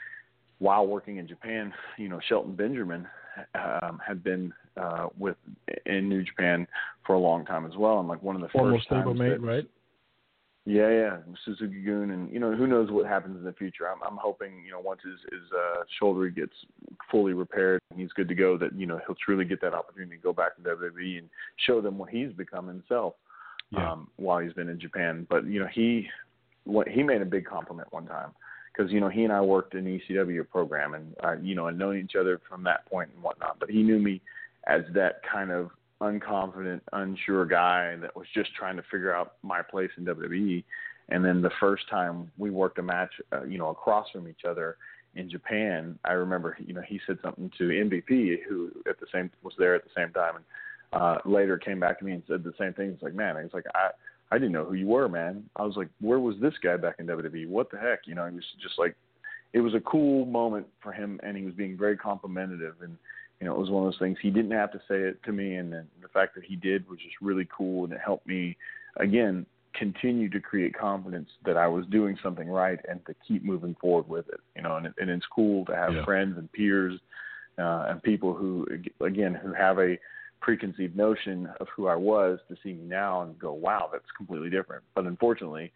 while working in Japan, you know, Shelton Benjamin um, had been uh, with in New Japan for a long time as well. And like one of the Former first times stablemate, that, right? Yeah, yeah, Suzuki-gun, and you know, who knows what happens in the future. I'm, I'm hoping, you know, once his, his uh, shoulder gets fully repaired and he's good to go, that you know he'll truly get that opportunity to go back to W W E and show them what he's become himself yeah. um, while he's been in Japan. But you know, he what, he made a big compliment one time because you know he and I worked in the E C W program and uh, you know, and known each other from that point and whatnot. But he knew me as that kind of unconfident, unsure guy that was just trying to figure out my place in W W E. And then the first time we worked a match, uh, you know, across from each other in Japan, I remember, you know, he said something to M V P, who at the same was there at the same time, and uh, later came back to me and said the same thing. It's like, man, he's like, I, I didn't know who you were, man. I was like, where was this guy back in W W E? What the heck? You know, he was just like, it was a cool moment for him, and he was being very complimentary. And you know, it was one of those things. He didn't have to say it to me, and then the fact that he did was just really cool, and it helped me, again, continue to create confidence that I was doing something right and to keep moving forward with it. You know, and, it, and it's cool to have yeah. friends and peers uh, and people who, again, who have a preconceived notion of who I was to see me now and go, wow, that's completely different. But unfortunately,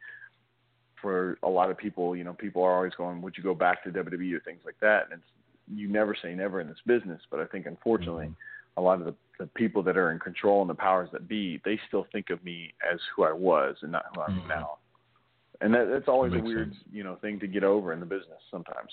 for a lot of people, you know, people are always going, would you go back to W W E or things like that? And it's, you never say never in this business. But I think, unfortunately, mm-hmm. a lot of the, the people that are in control and the powers that be, they still think of me as who I was and not who I am mm-hmm. now. And that, that's always that a weird, sense. you know, thing to get over in the business sometimes.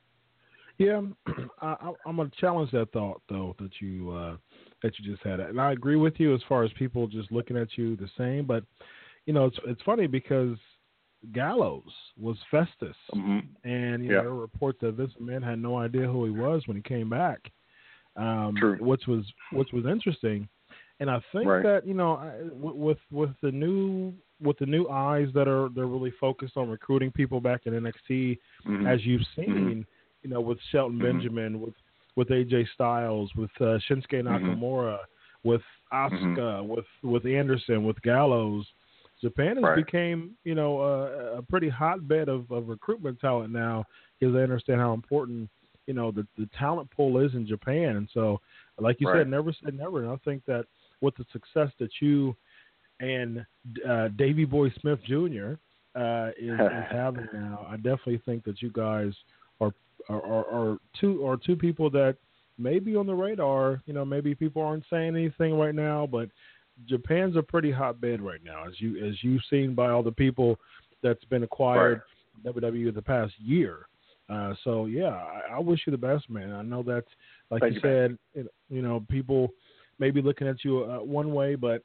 Yeah, I, I'm going to challenge that thought, though, that you uh, that you just had. And I agree with you as far as people just looking at you the same. But, you know, it's it's funny because Gallows was Festus. Mm-hmm. And, you yeah. know, there were reports that Vince McMahon had no idea who he was when he came back, um, True. which was which was interesting. And I think right. that, you know, with with the new with the new eyes that are they're really focused on recruiting people back in N X T, mm-hmm. as you've seen, mm-hmm. you know, with Shelton mm-hmm. Benjamin, with with A J Styles, with uh, Shinsuke Nakamura, mm-hmm. with Asuka, mm-hmm. with with Anderson, with Gallows. Japan has right. became, you know, uh, a pretty hotbed of, of recruitment talent now because they understand how important, you know, the, the talent pool is in Japan. And so, like you right. said, never say never. And I think that with the success that you and uh, Davey Boy Smith Junior uh, is, is having now, I definitely think that you guys are are, are are two or two people that may be on the radar. You know, maybe people aren't saying anything right now, but Japan's a pretty hotbed right now, as you as you've seen by all the people that's been acquired right. W W E the past year. Uh, so yeah, I, I wish you the best, man. I know that, like Thank you, you said, it, you know, people may be looking at you uh, one way, but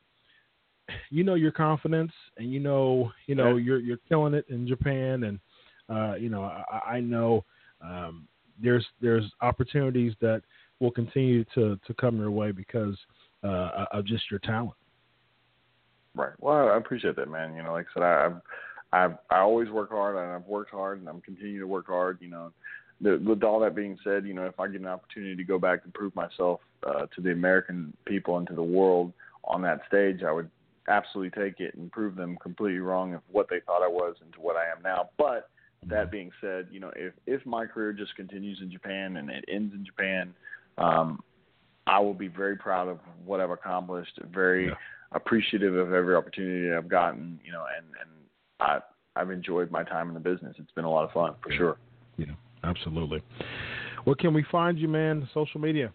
you know your confidence, and you know, you know, yeah. you're you're killing it in Japan, and uh, you know, I, I know um, there's there's opportunities that will continue to to come your way because uh, of just your talent. Right. Well, I appreciate that, man. You know, like I said, I I I always work hard, and I've worked hard, and I'm continuing to work hard. You know, the, with all that being said, you know, if I get an opportunity to go back and prove myself uh, to the American people and to the world on that stage, I would absolutely take it and prove them completely wrong of what they thought I was and to what I am now. But that being said, you know, if if my career just continues in Japan and it ends in Japan, um, I will be very proud of what I've accomplished. Very yeah. appreciative of every opportunity I've gotten, you know, and, and I, I've enjoyed my time in the business. It's been a lot of fun, for yeah. sure. Yeah, absolutely. Where can we find you, man? Social media?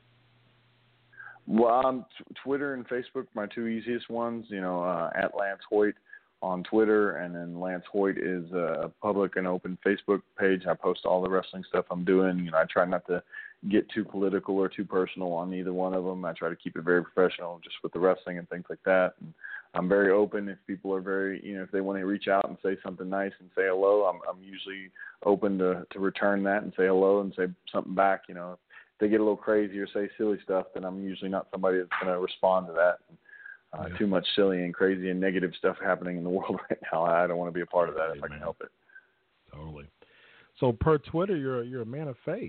Well, um, t- Twitter and Facebook, my two easiest ones, you know, uh, at Lance Hoyt on Twitter, and then Lance Hoyt is a public and open Facebook page. I post all the wrestling stuff I'm doing. You know, I try not to get too political or too personal on either one of them. I try to keep it very professional just with the wrestling and things like that. And I'm very open if people are very, you know, if they want to reach out and say something nice and say hello, I'm I'm usually open to, to return that and say hello and say something back. You know, if they get a little crazy or say silly stuff, then I'm usually not somebody that's going to respond to that. Uh, yeah. Too much silly and crazy and negative stuff happening in the world right now. I don't want to be a part of that if I can help it. Totally. So per Twitter, you're you're a man of faith.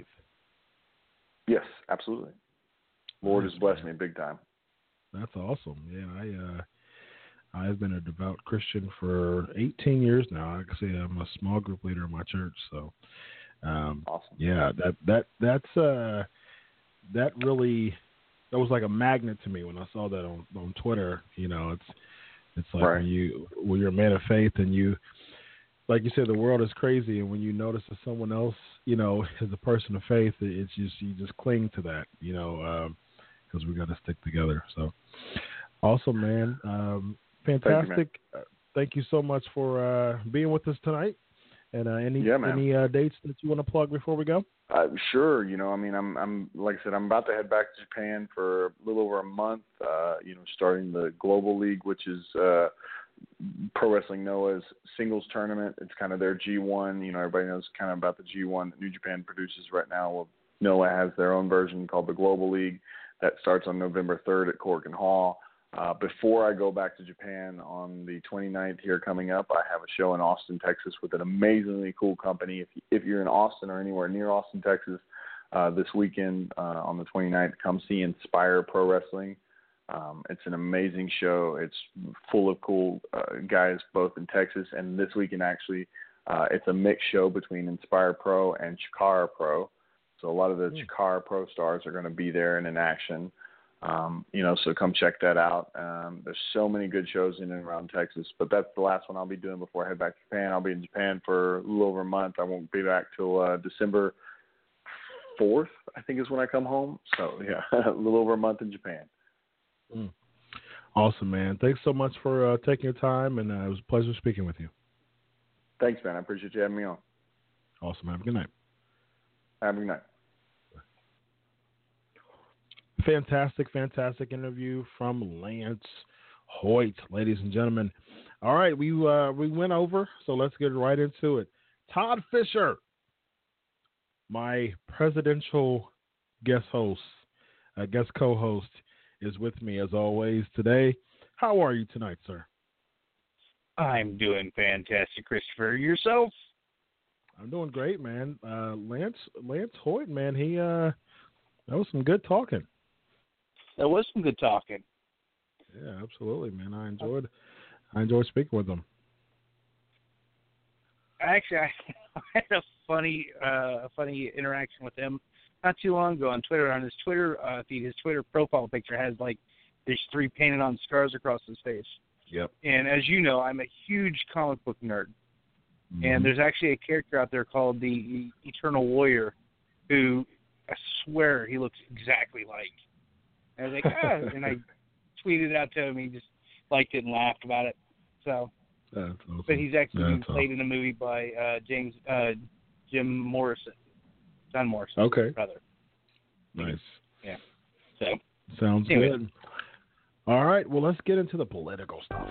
Yes, absolutely. Lord has blessed me big time. That's awesome. Yeah, I uh, I've been a devout Christian for eighteen years now. Like I say, I'm a small group leader in my church. So, um, awesome. Yeah, that that that's uh, that really that was like a magnet to me when I saw that on, on Twitter. You know, it's it's like right. when you when you're a man of faith and you, like you said, the world is crazy, and when you notice that someone else, you know, is a person of faith, it's just you just cling to that, you know, because um, we got to stick together. So, awesome, man, um, fantastic. Thank you, uh, thank you so much for uh, being with us tonight. And uh, any yeah, any uh, dates that you want to plug before we go? Uh, sure. You know, I mean, I'm I'm like I said, I'm about to head back to Japan for a little over a month. Uh, you know, starting the Global League, which is uh, Pro Wrestling Noah's singles tournament. It's kind of their G one. You know, everybody knows kind of about the G one that New Japan produces right now. Well, Noah has their own version called the Global League that starts on November third at Corkin Hall. Uh, before I go back to Japan on the twenty-ninth here coming up, I have a show in Austin, Texas with an amazingly cool company. If, if you're in Austin or anywhere near Austin, Texas, uh, this weekend uh, on the twenty-ninth, come see Inspire Pro Wrestling. Um, it's an amazing show. It's full of cool uh, guys both in Texas, and this weekend actually uh, it's a mixed show between Inspire Pro and Chikara Pro. So a lot of the mm. Chikara Pro stars are going to be there and in action. Um, you know, so come check that out. Um, there's so many good shows in and around Texas, but that's the last one I'll be doing before I head back to Japan. I'll be in Japan for a little over a month. I won't be back till uh, December fourth, I think is when I come home. So, yeah, a little over a month in Japan. Mm. Awesome, man. Thanks so much for uh, taking your time, and uh, it was a pleasure speaking with you. Thanks, man. I appreciate you having me on. Awesome. Have a good night. Have a good night. Fantastic, fantastic interview from Lance Hoyt, ladies and gentlemen. All right, we uh, we went over, so let's get right into it. Todd Fisher, my presidential guest host, uh, guest co-host, is with me as always today. How are you tonight, sir? I'm doing fantastic, Christopher. Yourself? I'm doing great, man. Uh, Lance Lance Hoyt, man, he uh, that was some good talking. That was some good talking. Yeah, absolutely, man. I enjoyed I enjoyed speaking with him. Actually, I, I had a funny uh, a funny interaction with him not too long ago on Twitter. On his Twitter uh, feed, his Twitter profile picture has like there's three painted on scars across his face. Yep. And as you know, I'm a huge comic book nerd. Mm-hmm. And there's actually a character out there called the Eternal Warrior who I swear he looks exactly like. And I was like, ah, and I tweeted it out to him. He just liked it and laughed about it. So, That's awesome. But he's actually That's being played awesome. in a movie by uh, James uh, Jim Morrison, John Morrison, okay, brother. Nice. Yeah. So sounds anyway. good. All right, well, let's get into the political stuff.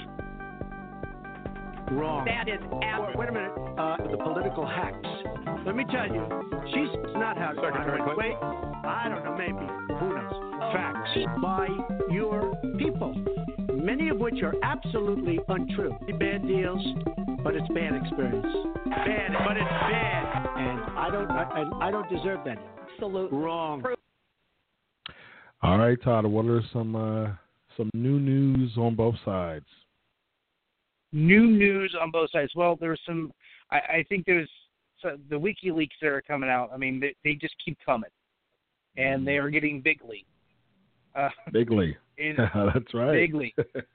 Wrong. That is absolutely. Wait a minute. Uh, the political hacks. Let me tell you, she's not how to wait. I don't know, maybe. Who knows? Facts by your people, many of which are absolutely untrue. Bad deals, but it's bad experience. Bad, but it's bad, and I don't. I, I don't deserve that. Absolutely wrong. All right, Todd. What are some uh, some new news on both sides? New news on both sides. Well, there's some. I, I think there's so the WikiLeaks that are coming out. I mean, they, they just keep coming, and they are getting bigly. Uh, bigly. That's right. Bigly.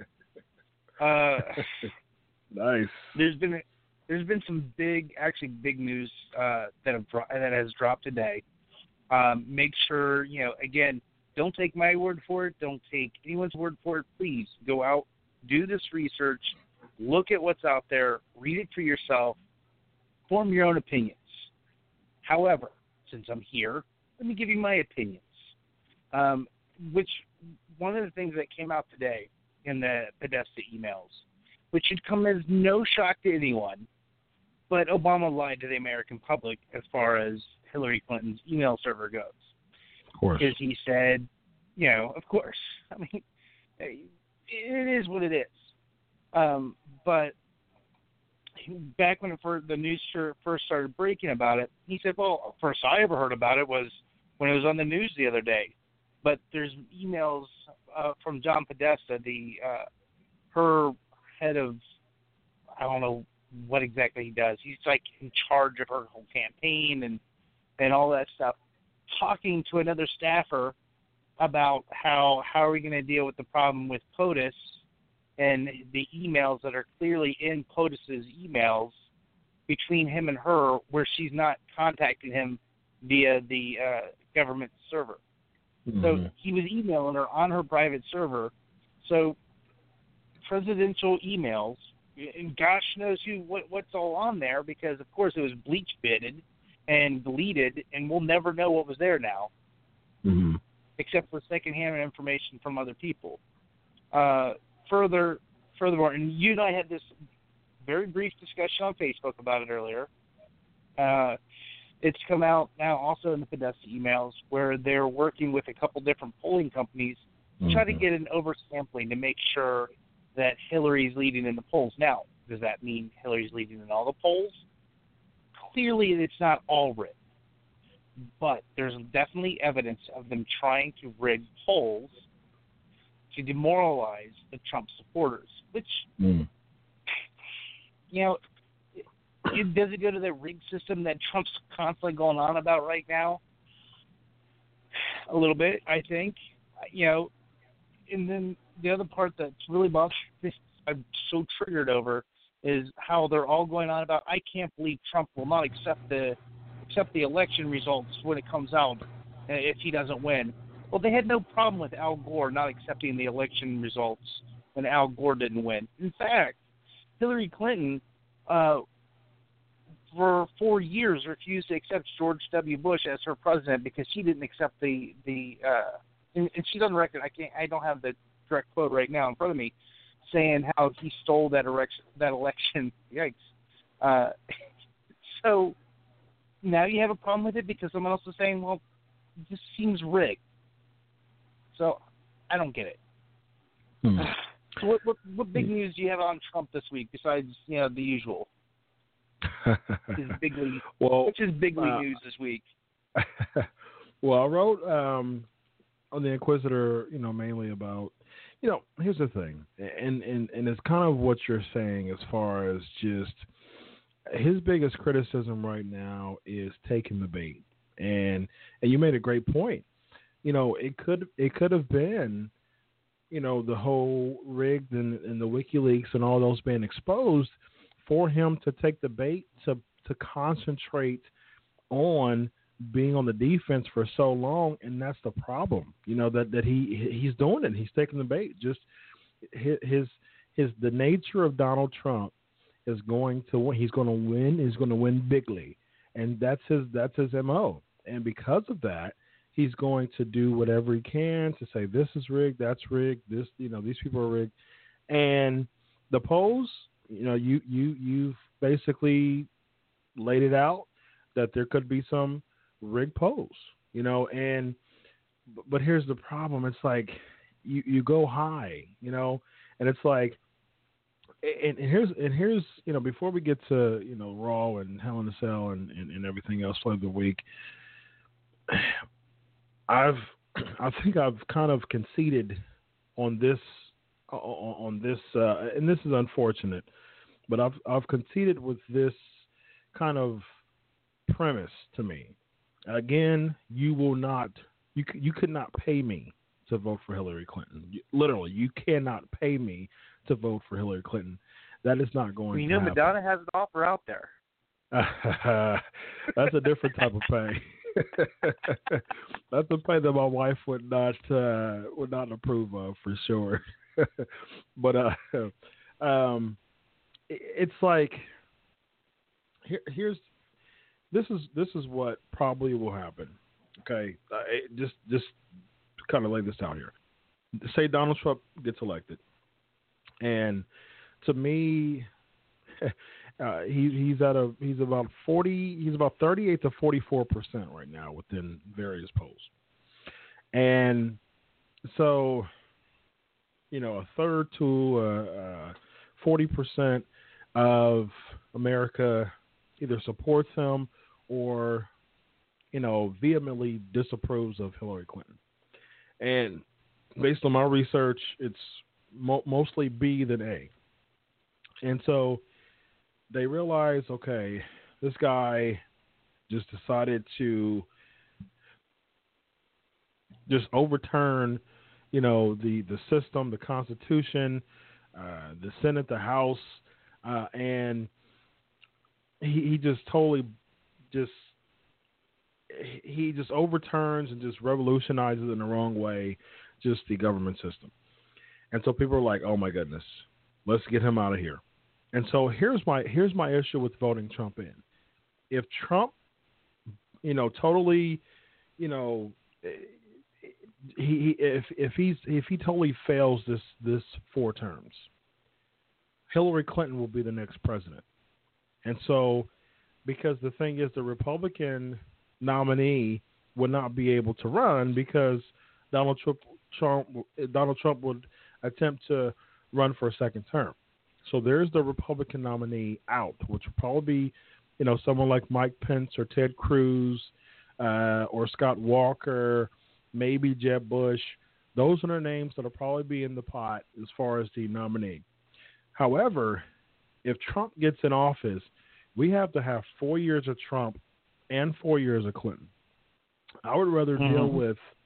uh, nice. There's been there's been some big, actually big news uh, that have dro- that has dropped today. Um, make sure you know. Again, don't take my word for it. Don't take anyone's word for it. Please go out, do this research. Look at what's out there, read it for yourself, form your own opinions. However, since I'm here, let me give you my opinions. Um, which one of the things that came out today in the Podesta emails, which should come as no shock to anyone, but Obama lied to the American public as far as Hillary Clinton's email server goes. Of course. Because he said, you know, of course. I mean, it is what it is. Um, but back when it first, the news first started breaking about it, he said, well, first I ever heard about it was when it was on the news the other day. But there's emails uh, from John Podesta, the uh, her head of, I don't know what exactly he does. He's like in charge of her whole campaign and, and all that stuff, talking to another staffer about how how are we going to deal with the problem with POTUS and the emails that are clearly in POTUS's emails between him and her, where she's not contacting him via the uh, government server. Mm-hmm. So he was emailing her on her private server. So presidential emails, and gosh knows who what, what's all on there, because of course it was bleach bitted and deleted, and we'll never know what was there now, mm-hmm. except for secondhand information from other people. Uh, Further, furthermore, and you and I had this very brief discussion on Facebook about it earlier. Uh, it's come out now also in the Podesta emails where they're working with a couple different polling companies to mm-hmm. try to get an oversampling to make sure that Hillary's leading in the polls. Now, does that mean Hillary's leading in all the polls? Clearly, it's not all rigged. But there's definitely evidence of them trying to rig polls to demoralize the Trump supporters, which, mm. you know, it, it, does it go to the rigged system that Trump's constantly going on about right now? A little bit, I think. you know, and then the other part that's really bothering me, I'm so triggered over, is how they're all going on about, I can't believe Trump will not accept the accept the election results when it comes out if he doesn't win. Well, they had no problem with Al Gore not accepting the election results when Al Gore didn't win. In fact, Hillary Clinton, uh, for four years, refused to accept George W. Bush as her president because she didn't accept the the. Uh, and, and she's on record. I can't. I don't have the direct quote right now in front of me, saying how he stole that election. That election. Yikes. Uh, so now you have a problem with it because someone else is saying, "Well, this seems rigged." So I don't get it. Hmm. So what, what what big news do you have on Trump this week besides, you know, the usual? Which is bigly, well, which is bigly uh, news this week. Well, I wrote um, on the Inquisitor, you know, mainly about, you know, here's the thing, and, and, and it's kind of what you're saying as far as just his biggest criticism right now is taking the bait, and and you made a great point. You know, it could it could have been, you know, the whole rigged and, and the WikiLeaks and all those being exposed for him to take the bait to to concentrate on being on the defense for so long, and that's the problem. You know, that, that he he's doing it. He's taking the bait. Just his his, his the nature of Donald Trump is going to win. He's going to win. He's going to win bigly, and that's his that's his M O. And because of that, he's going to do whatever he can to say this is rigged, that's rigged, this, you know, these people are rigged. And the polls, you know, you, you, you've basically laid it out that there could be some rigged polls, you know, and, but here's the problem. It's like you, you go high, you know, and it's like, and, and here's, and here's, you know, before we get to, you know, Raw and Hell in a Cell and, and, and everything else for the week, I've, I think I've kind of conceded on this, on this, uh, and this is unfortunate, but I've, I've conceded with this kind of premise to me. Again, you will not, you you could not pay me to vote for Hillary Clinton. You, literally, you cannot pay me to vote for Hillary Clinton. That is not going. You to know, happen. Madonna has an offer out there. That's a different type of pay. That's a pay that my wife would not uh, would not approve of for sure. But uh, um, it's like here, here's this is this is what probably will happen. Okay, uh, just just kind of lay this out here. Say Donald Trump gets elected, and to me. Uh, he, he's at a he's about forty he's about thirty eight to forty four percent right now within various polls, and so you know a third to forty uh, percent of America either supports him or you know vehemently disapproves of Hillary Clinton, and based on my research, it's mo- mostly B than A, and so. They realize, okay, this guy just decided to just overturn, you know, the, the system, the Constitution, uh, the Senate, the House, uh, and he, he just totally just he just overturns and just revolutionizes in the wrong way just the government system. And so people are like, oh my goodness, let's get him out of here. And so here's my here's my issue with voting Trump in. If Trump, you know, totally, you know, he if if he's if he totally fails this this four terms, Hillary Clinton will be the next president. And so, because the thing is, the Republican nominee would not be able to run because Donald Trump Trump Donald Trump would attempt to run for a second term. So there's the Republican nominee out, which will probably be, you know, someone like Mike Pence or Ted Cruz uh, or Scott Walker, maybe Jeb Bush. Those are the names that will probably be in the pot as far as the nominee. However, if Trump gets in office, we have to have four years of Trump and four years of Clinton. I would rather mm-hmm. deal with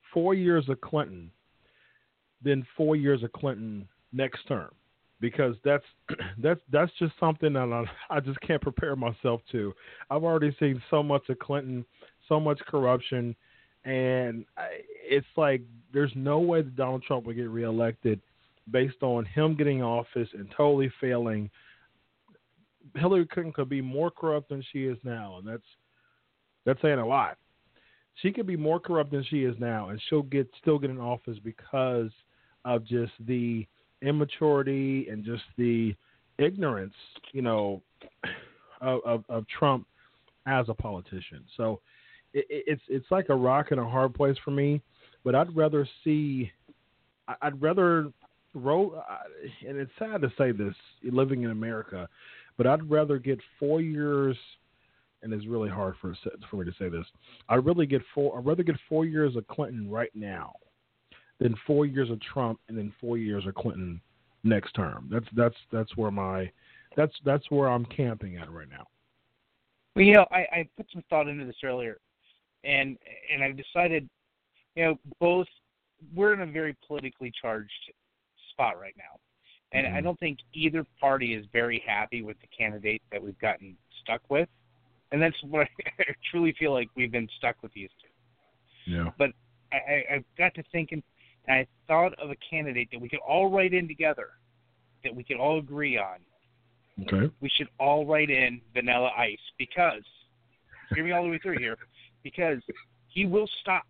four years of Clinton, then four years of Clinton next term, because that's that's that's just something that I, I just can't prepare myself to. I've already seen so much of Clinton, so much corruption, and I, it's like there's no way that Donald Trump will get reelected based on him getting office and totally failing. Hillary Clinton could be more corrupt than she is now, and that's that's saying a lot. She could be more corrupt than she is now, and she'll get still get in office because of just the immaturity and just the ignorance, you know, of, of, of Trump as a politician. So it, it's it's like a rock and a hard place for me. But I'd rather see, I'd rather roll. And it's sad to say this, living in America, but I'd rather get four years. And it's really hard for for me to say this. I'd really get four. I'd rather get four years of Clinton right now than four years of Trump and then four years of Clinton next term. That's that's that's where my that's that's where I'm camping at right now. Well, you know, I, I put some thought into this earlier, and and I decided, you know, both we're in a very politically charged spot right now, and mm-hmm. I don't think either party is very happy with the candidate that we've gotten stuck with. And that's what I, I truly feel like we've been stuck with these two. Yeah. But I, I, I got to thinking, and I thought of a candidate that we could all write in together, that we could all agree on. Okay. We should all write in Vanilla Ice because, hear me all the way through here, because he will stop,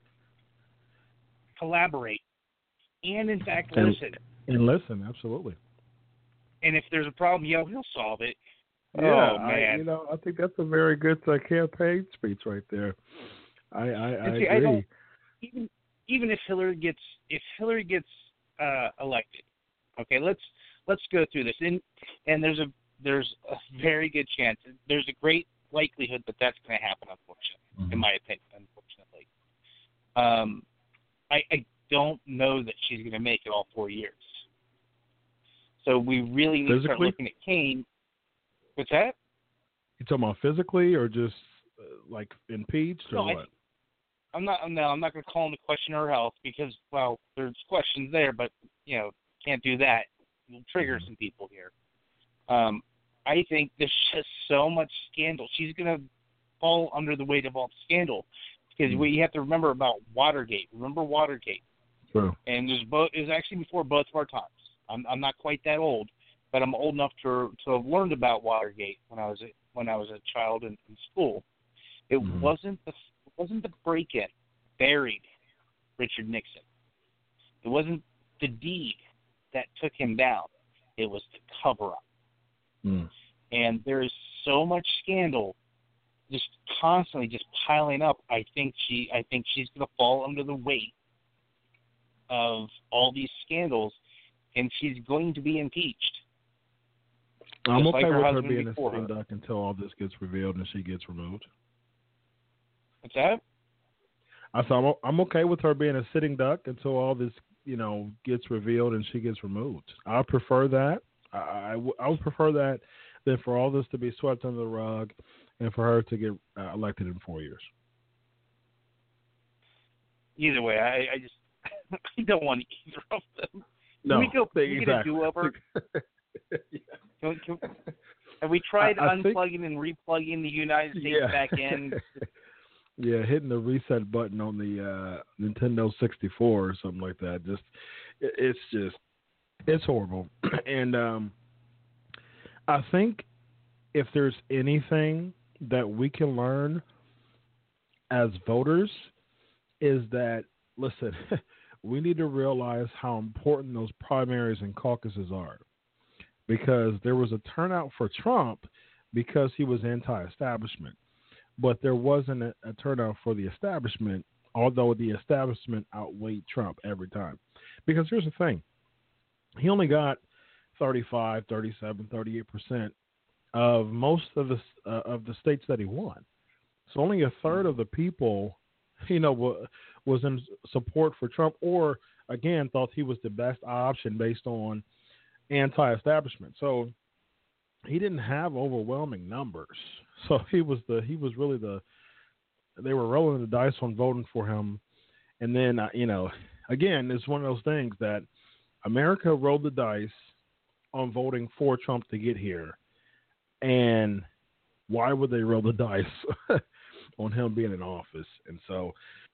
collaborate, and in fact and, listen. And listen, absolutely. And if there's a problem, yo, he'll solve it. Yeah, oh, man. I, you know, I think that's a very good uh, campaign speech right there. I, I, I see, agree. I don't, even even if Hillary gets if Hillary gets uh, elected, okay, let's let's go through this. And and there's a there's a very good chance. There's a great likelihood that that's going to happen. Unfortunately, mm-hmm. in my opinion, unfortunately, um, I, I don't know that she's going to make it all four years. So we really need Physically? to start looking at Kane. What's that? You talking about physically or just uh, like impeached or no, what? I, I'm not. No, I'm not going to call into question her health because, well, there's questions there, but you know, can't do that. It'll trigger mm-hmm. some people here. Um, I think there's just so much scandal. She's going to fall under the weight of all the scandal because mm-hmm. we have to remember about Watergate. Remember Watergate? True. And there's both. It was actually before both of our times. I'm, I'm not quite that old. But I'm old enough to to have learned about Watergate when I was a, when I was a child in, in school. It mm-hmm. wasn't the it wasn't the break-in buried Richard Nixon. It wasn't the deed that took him down. It was the cover-up. Mm. And there is so much scandal, just constantly just piling up. I think she I think she's going to fall under the weight of all these scandals, and she's going to be impeached. I'm Just okay like her with her being a before sitting her. duck until all this gets revealed and she gets removed. What's that? I said I'm, I'm okay with her being a sitting duck until all this, you know, gets revealed and she gets removed. I prefer that. I, I, w- I would prefer that than for all this to be swept under the rug and for her to get uh, elected in four years. Either way, I, I just I don't want either of them. No, Can we go exactly. get a do-over? yeah. Can, can, have we tried I, I unplugging think, and replugging the United States yeah. back in? yeah, hitting the reset button on the uh, Nintendo sixty-four or something like that. Just, it, it's just, it's horrible. And um, I think if there's anything that we can learn as voters is that, listen, we need to realize how important those primaries and caucuses are. Because there was a turnout for Trump because he was anti-establishment. But there wasn't a, a turnout for the establishment, although the establishment outweighed Trump every time. Because here's the thing. He only got thirty-five, thirty-seven, thirty-eight percent of most of the, uh, of the states that he won. So only a third of the people, you know, w- was in support for Trump or, again, thought he was the best option based on anti-establishment. So he didn't have overwhelming numbers. So he was the he was really the they were rolling the dice on voting for him, And then, uh, you know, again, it's one of those things that America rolled the dice on voting for Trump to get here. And why would they roll the dice on him being in office? And so,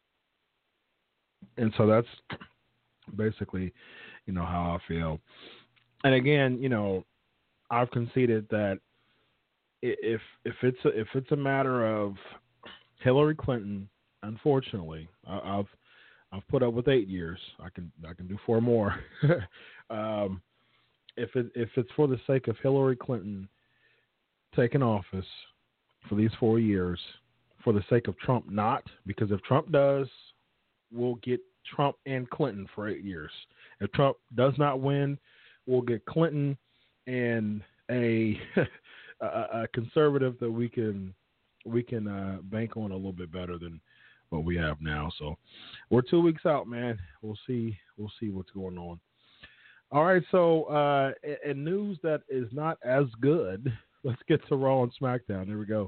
and so that's basically, you know, how I feel. And again, you know, I've conceded that if if it's a, if it's a matter of Hillary Clinton, unfortunately, I, I've I've put up with eight years. I can I can do four more. um, if it if it's for the sake of Hillary Clinton taking office for these four years, for the sake of Trump not, because if Trump does, we'll get Trump and Clinton for eight years. If Trump does not win, we'll get Clinton and a a, a conservative that we can we can uh, bank on a little bit better than what we have now. So we're two weeks out, man. We'll see. We'll see what's going on. All right. So uh, in news that is not as good, let's get to Raw and SmackDown. Here we go.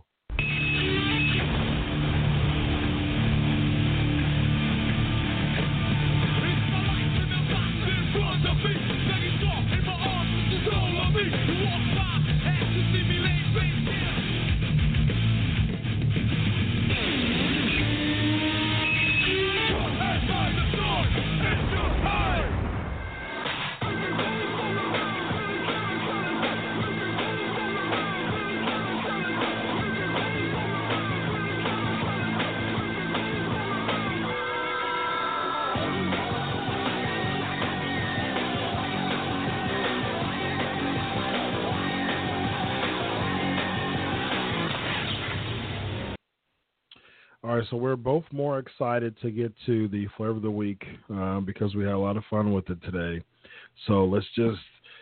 All right, so we're both more excited to get to the flavor of the week uh, because we had a lot of fun with it today. So let's just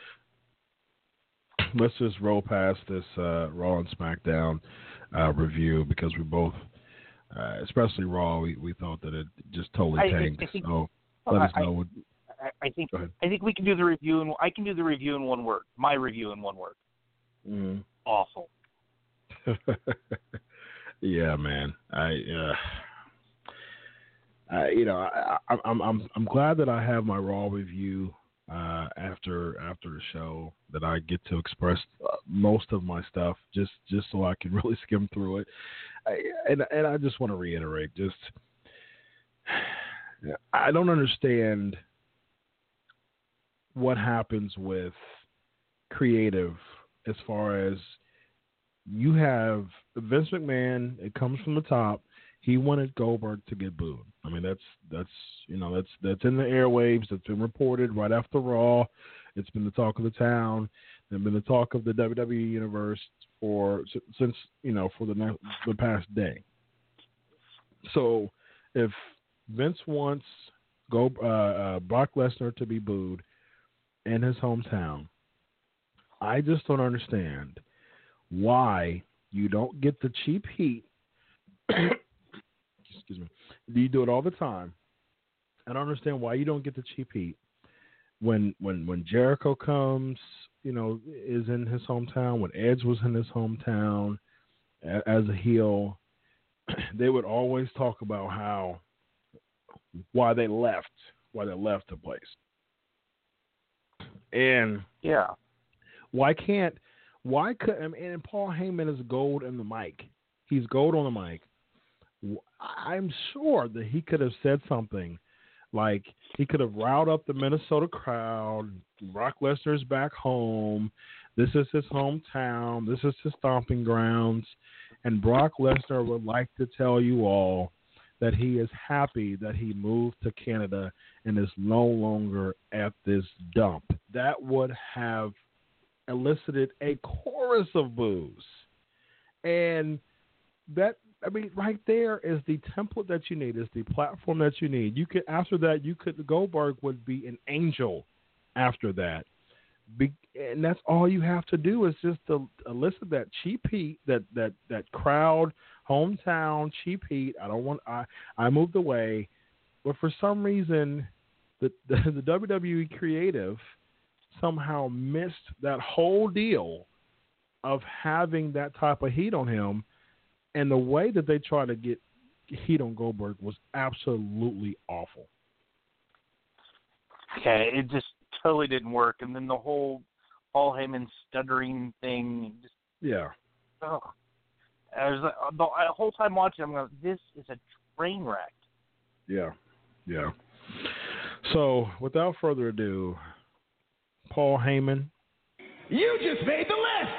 let's just roll past this uh, Raw and SmackDown uh, review because we both, uh, especially Raw, we, we thought that it just totally tanked. I, I think, so let I, us know. What, I, I think I think we can do the review, and I can do the review in one word. My review in one word. Mm. Awful. Yeah, man. I, uh, I you know, I, I, I'm I'm I'm glad that I have my Raw review uh, after after the show, that I get to express uh, most of my stuff just just so I can really skim through it. I, and and I just want to reiterate, just I don't understand what happens with creative as far as. You have Vince McMahon. It comes from the top. He wanted Goldberg to get booed. I mean, that's that's you know that's that's in the airwaves. That's been reported right after Raw. It's been the talk of the town. It's been the talk of the W W E universe for since you know for the the past day. So, if Vince wants go uh, uh, Brock Lesnar to be booed in his hometown, I just don't understand why you don't get the cheap heat. Excuse me. You do it all the time. I don't understand why you don't get the cheap heat when when when Jericho comes, you know, is in his hometown. When Edge was in his hometown as a heel, they would always talk about how why they left, why they left the place, and yeah, why can't. Why could I mean, and Paul Heyman is gold in the mic. He's gold on the mic. I'm sure that he could have said something like he could have riled up the Minnesota crowd. Brock Lesnar's back home. This is his hometown. This is his stomping grounds. And Brock Lesnar would like to tell you all that he is happy that he moved to Canada and is no longer at this dump. That would have elicited a chorus of boos, and that I mean, right there is the template that you need, is the platform that you need. You could after that, you could Goldberg would be an angel after that, be, and that's all you have to do is just to elicit that cheap heat, that that that crowd, hometown cheap heat. I don't want I I moved away, but for some reason, the the, the W W E creative somehow missed that whole deal of having that type of heat on him, and the way that they try to get heat on Goldberg was absolutely awful. Okay, it just totally didn't work. And then the whole Paul Heyman stuttering thing. Just, yeah. Oh, I was like, the whole time watching, I'm going, this is a train wreck. Yeah, yeah. So, without further ado, Paul Heyman. You just made the list.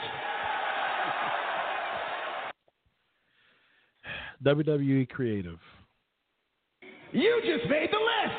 W W E Creative. You just made the list.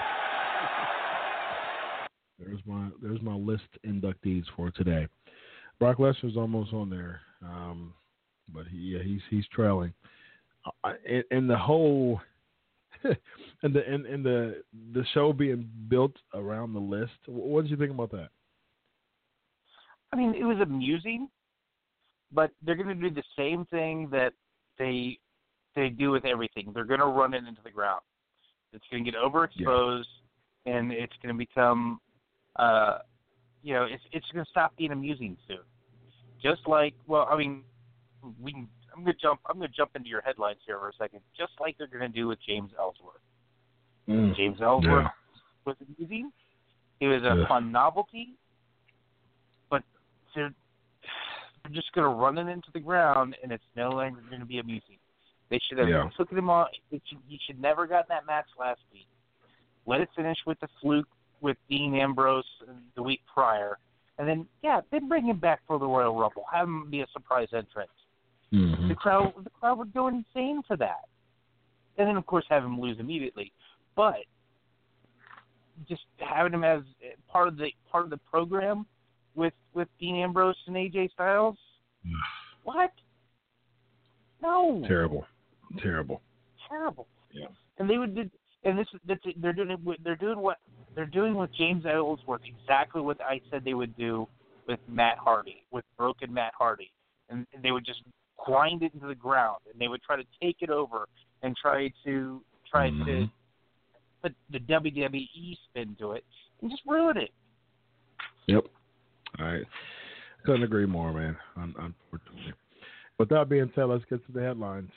There's my there's my list inductees for today. Brock Lesnar's almost on there, um, but he, yeah, he's he's trailing. Uh, and, and the whole and the and, and the the show being built around the list. What did you think about that? I mean, it was amusing, but they're going to do the same thing that they they do with everything. They're going to run it into the ground. It's going to get overexposed, yeah. and it's going to become, uh, you know, it's it's going to stop being amusing soon. Just like, well, I mean, we can, I'm going to jump. I'm going to jump into your headlines here for a second. Just like they're going to do with James Ellsworth. Mm. James Ellsworth yeah. was amusing. It was a yeah. fun novelty, but they're they're just going to run it into the ground, and it's no longer going to be amusing. They should have yeah. took him on. It should, he should never gotten that match last week. Let it finish with the fluke with Dean Ambrose the week prior, and then yeah, then bring him back for the Royal Rumble. Have him be a surprise entrance. Mm-hmm. The crowd, the crowd would go insane for that, and then of course have him lose immediately. But just having him as part of the part of the program with with Dean Ambrose and A J Styles, what? No. Terrible. Terrible. Terrible. Yeah. And they would do, and this that's, they're doing it. They're doing what they're doing with James Ellsworth. Exactly what I said they would do with Matt Hardy, with broken Matt Hardy, and they would just grind it into the ground, and they would try to take it over and try to try mm-hmm. to put the W W E spin to it and just ruin it. Yep. All right. Couldn't agree more, man. Unfortunately. With that being said, let's get to the headlines.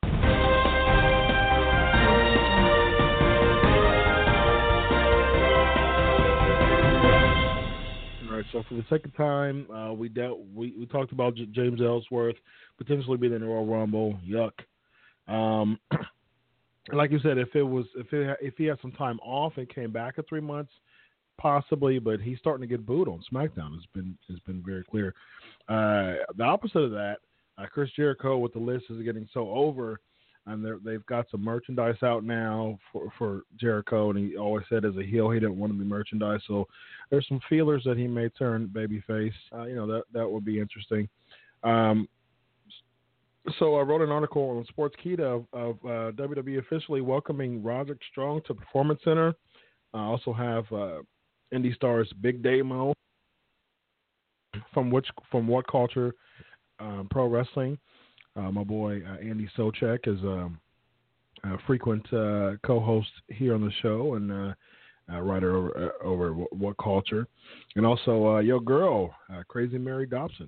All right, so for the second time, uh, we dealt we, we talked about J- James Ellsworth potentially being in the Royal Rumble. Yuck. Um, like you said, if it was if it, if he had some time off and came back in three months, possibly. But he's starting to get booed on SmackDown. It's been has been very clear. Uh, the opposite of that. Uh, Chris Jericho with the list is getting so over, and they've got some merchandise out now for, for Jericho, and he always said as a heel he didn't want to be merchandise, so there's some feelers that he may turn babyface. Uh, you know, that that would be interesting. Um, so I wrote an article on Sportskeeda of, of uh, W W E officially welcoming Roderick Strong to Performance Center. I also have uh, Indie Stars Big Damo from which from What Culture. Um, Pro Wrestling. Uh, my boy uh, Andy Socek is um, a frequent uh, co-host here on the show and uh, a writer over, uh, over What Culture. And also uh, your girl, uh, Crazy Mary Dobson.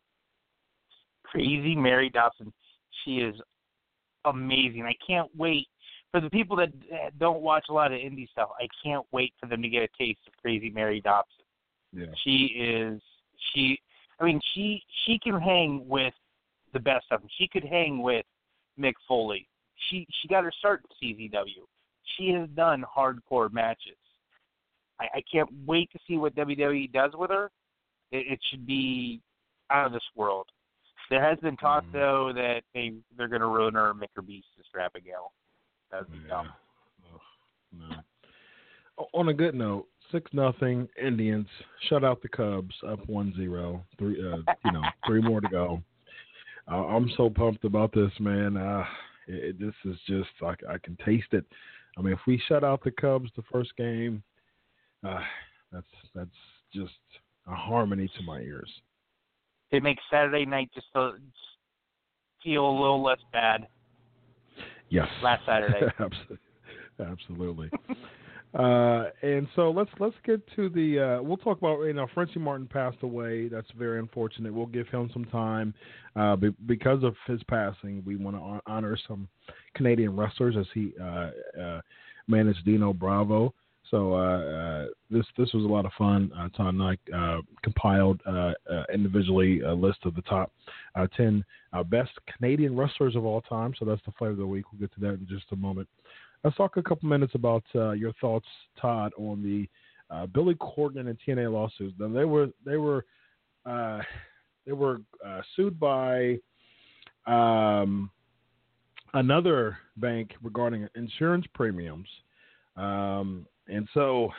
Crazy Mary Dobson. She is amazing. I can't wait. For the people that don't watch a lot of indie stuff, I can't wait for them to get a taste of Crazy Mary Dobson. Yeah. She is, she, I mean, she she can hang with the best of them. She could hang with Mick Foley. She she got her start in C Z W. She has done hardcore matches. I, I can't wait to see what W W E does with her. It, it should be out of this world. There has been talk, mm-hmm. though, that they, they're going to ruin her and make her be Sister Abigail. That would be yeah. dumb. Oh, no. On a good note, Six nothing Indians shut out the Cubs up one zero. Three, uh, you know, three more to go. Uh, I'm so pumped about this, man. Uh, it, it, this is just like I can taste it. I mean, if we shut out the Cubs the first game, uh, that's that's just a harmony to my ears. It makes Saturday night just feel a little less bad. Yes. Last Saturday. Absolutely. Uh, and so let's let's get to the. Uh, we'll talk about you know Frenchie Martin passed away. That's very unfortunate. We'll give him some time uh, be, because of his passing. We want to honor some Canadian wrestlers as he uh, uh, managed Dino Bravo. So uh, uh, this this was a lot of fun. Uh, Tom Knight uh, compiled uh, uh, individually a list of the top uh, ten uh, best Canadian wrestlers of all time. So that's the flavor of the week. We'll get to that in just a moment. Let's talk a couple minutes about uh, your thoughts, Todd, on the uh, Billy Corgan and T N A lawsuits. Now they were they were uh, they were uh, sued by um, another bank regarding insurance premiums, um, and so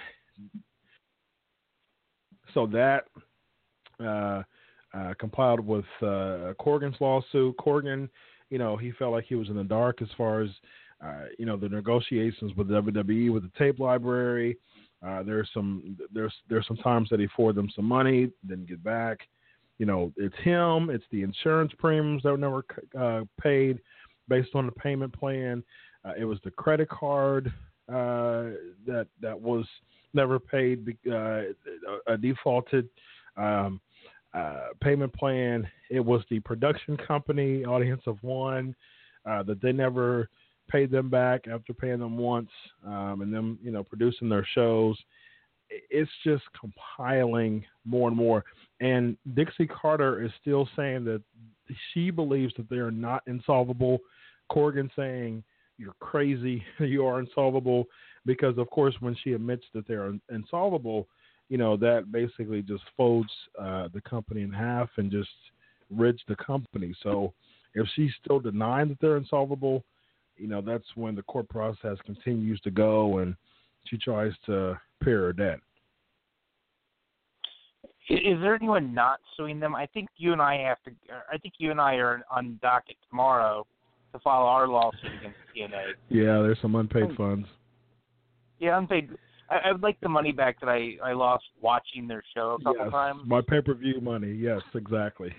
so that uh, uh, compiled with uh, Corgan's lawsuit. Corgan, you know, he felt like he was in the dark as far as Uh, you know, the negotiations with W W E with the tape library. Uh, there's some there's there's some times that he forwarded them some money, didn't get back. You know, it's him. It's the insurance premiums that were never uh, paid based on the payment plan. Uh, it was the credit card uh, that that was never paid, uh, a defaulted um, uh, payment plan. It was the production company, Audience of One, uh, that they never paid them back after paying them once, um, and them, you know, producing their shows. It's just compiling more and more. And Dixie Carter is still saying that she believes that they are not insolvable. Corgan saying, you're crazy, you are insolvable, because, of course, when she admits that they're insolvable, you know, that basically just folds uh, the company in half and just rids the company. So if she's still denying that they're insolvable, you know, that's when the court process continues to go and she tries to pay her debt. Is there anyone not suing them? I think you and I have to. I think you and I are on docket tomorrow to file our lawsuit against T N A. Yeah, there's some unpaid funds. Yeah, unpaid. I, I would like the money back that I, I lost watching their show a couple yes, times. My pay-per-view money. Yes, exactly.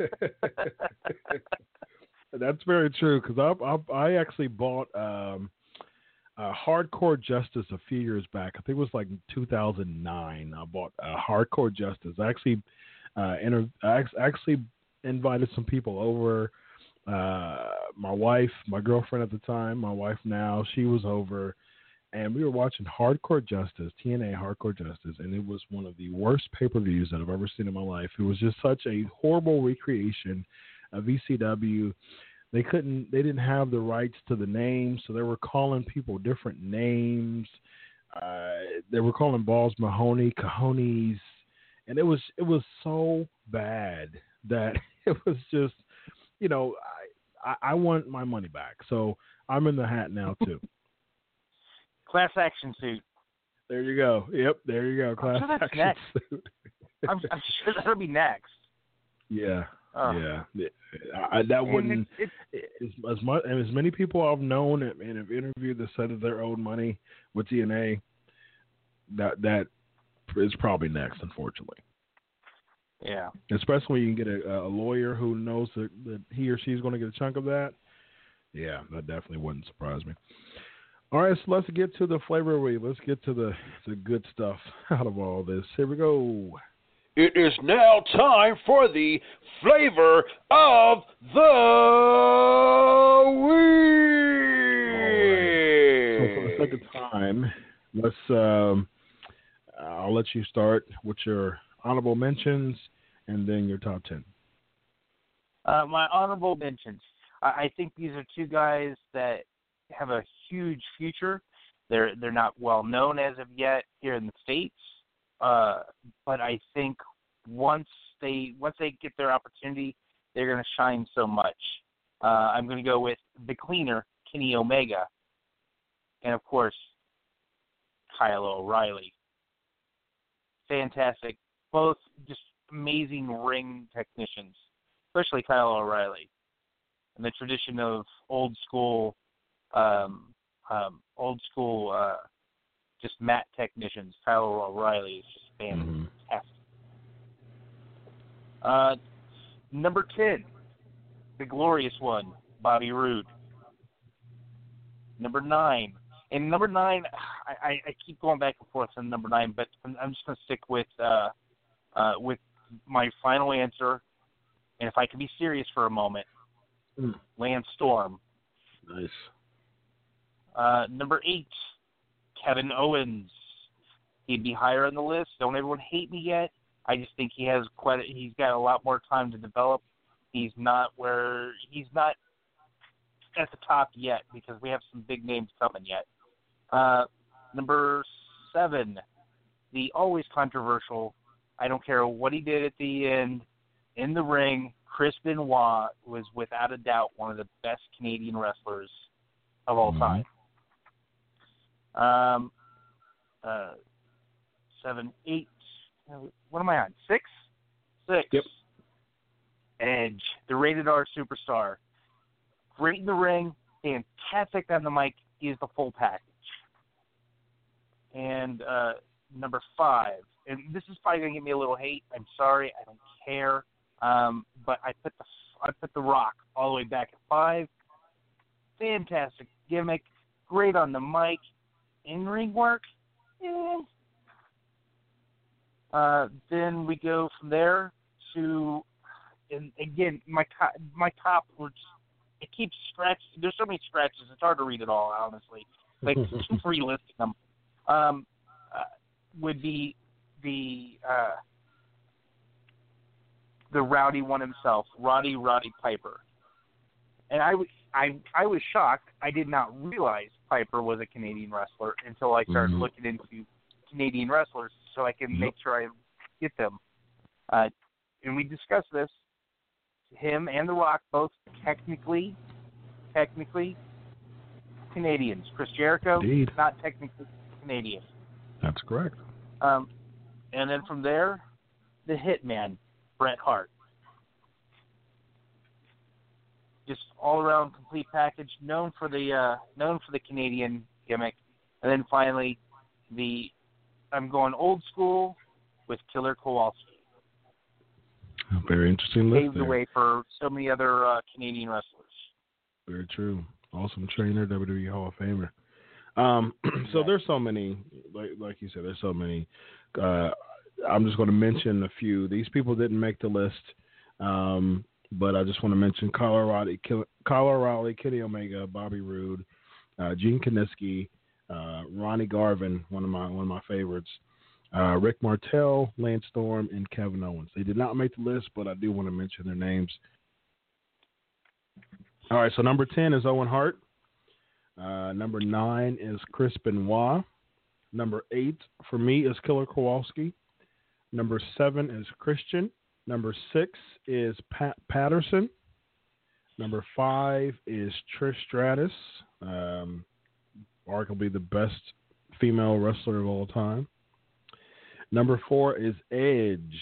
That's very true, because I, I I actually bought um, uh, Hardcore Justice a few years back. I think it was like two thousand nine. I bought uh, Hardcore Justice. I actually uh, inter- I actually invited some people over. Uh, my wife, my girlfriend at the time, my wife now, she was over, and we were watching Hardcore Justice, T N A Hardcore Justice, and it was one of the worst pay-per-views that I've ever seen in my life. It was just such a horrible recreation of V C W. They couldn't, they didn't have the rights to the names, so they were calling people different names. Uh, they were calling Balls Mahoney, Cajones, and it was, it was so bad that it was just, you know, I, I, I want my money back. So I'm in the hat now too. Class action suit. There you go. Yep, there you go. Class I'm sure that's action next. suit. I'm, I'm sure that'll be next. Yeah. Oh. Yeah, I, that wouldn't. It, it, as, as much as many people I've known and have interviewed that said that they're owed money with T N A, that that is probably next, unfortunately. Yeah. Especially when you can get a, a lawyer who knows that, that he or she's going to get a chunk of that. Yeah, that definitely wouldn't surprise me. All right, so let's get to the flavor of the week. Let's get to the the good stuff out of all this. Here we go. It is now time for the flavor of the week. Right. So for the second time, let's. Um, I'll let you start with your honorable mentions and then your top ten. Uh, my honorable mentions. I, I think these are two guys that have a huge future. They're they're not well known as of yet here in the States. Uh, but I think once they once they get their opportunity, they're going to shine so much. Uh, I'm going to go with the cleaner, Kenny Omega, and of course, Kyle O'Reilly. Fantastic, both just amazing ring technicians, especially Kyle O'Reilly, and the tradition of old school, um, um, old school. Uh, Just mat technicians. Kyle O'Reilly is just fantastic. Mm-hmm. Uh, number ten, the glorious one, Bobby Roode. Number nine, and number nine, I, I keep going back and forth on number nine, but I'm, I'm just going to stick with uh, uh, with my final answer. And if I can be serious for a moment, mm. Lance Storm. Nice. Uh, number eight, Kevin Owens. He'd be higher on the list. Don't everyone hate me yet. I just think he has quite. A, he's got a lot more time to develop. He's not where he's not at the top yet because we have some big names coming yet. Uh, number seven, the always controversial. I don't care what he did at the end in the ring. Chris Benoit was without a doubt one of the best Canadian wrestlers of all time. Mm-hmm. Um, uh, seven, eight. What am I on? Six? Six. Yep. Edge, the rated R superstar. Great in the ring, fantastic on the mic. He is the full package. And uh, number five, and this is probably going to give me a little hate. I'm sorry. I don't care. Um, but I put the I put the Rock all the way back at five. Fantastic gimmick. Great on the mic. In-ring work, eh. Uh, then we go from there to, and again, my top, my top were just, it keeps scratching. There's so many scratches, it's hard to read it all, honestly. Like, super listing them. Um, uh, would be the uh, the rowdy one himself, Roddy Roddy Piper. And I, I, I was shocked. I did not realize Piper was a Canadian wrestler until I started mm-hmm. looking into Canadian wrestlers so I can make sure I get them. Uh, and we discussed this. Him and The Rock both technically, technically Canadians. Chris Jericho, Indeed. Not technically Canadian. That's correct. Um, and then from there, the Hitman, Bret Hart. Just all-around complete package, known for the uh, known for the Canadian gimmick. And then finally, the I'm going old school with Killer Kowalski. A very interesting list. Paved there. the way for so many other uh, Canadian wrestlers. Very true. Awesome trainer, W W E Hall of Famer. Um, so yeah. There's so many, like like you said, there's so many. Uh, I'm just going to mention a few. These people didn't make the list, um, but I just want to mention Kyle O'Reilly, Kyle O'Reilly, Kenny Omega, Bobby Roode, uh, Gene Kiniski, uh, Ronnie Garvin, one of my one of my favorites, uh, Rick Martel, Lance Storm, and Kevin Owens. They did not make the list, but I do want to mention their names. All right, so number ten is Owen Hart. Uh, number nine is Chris Benoit. Number eight for me is Killer Kowalski. Number seven is Christian. Number six is Pat Patterson. Number five is Trish Stratus, um, arguably the best female wrestler of all time. Number four is Edge.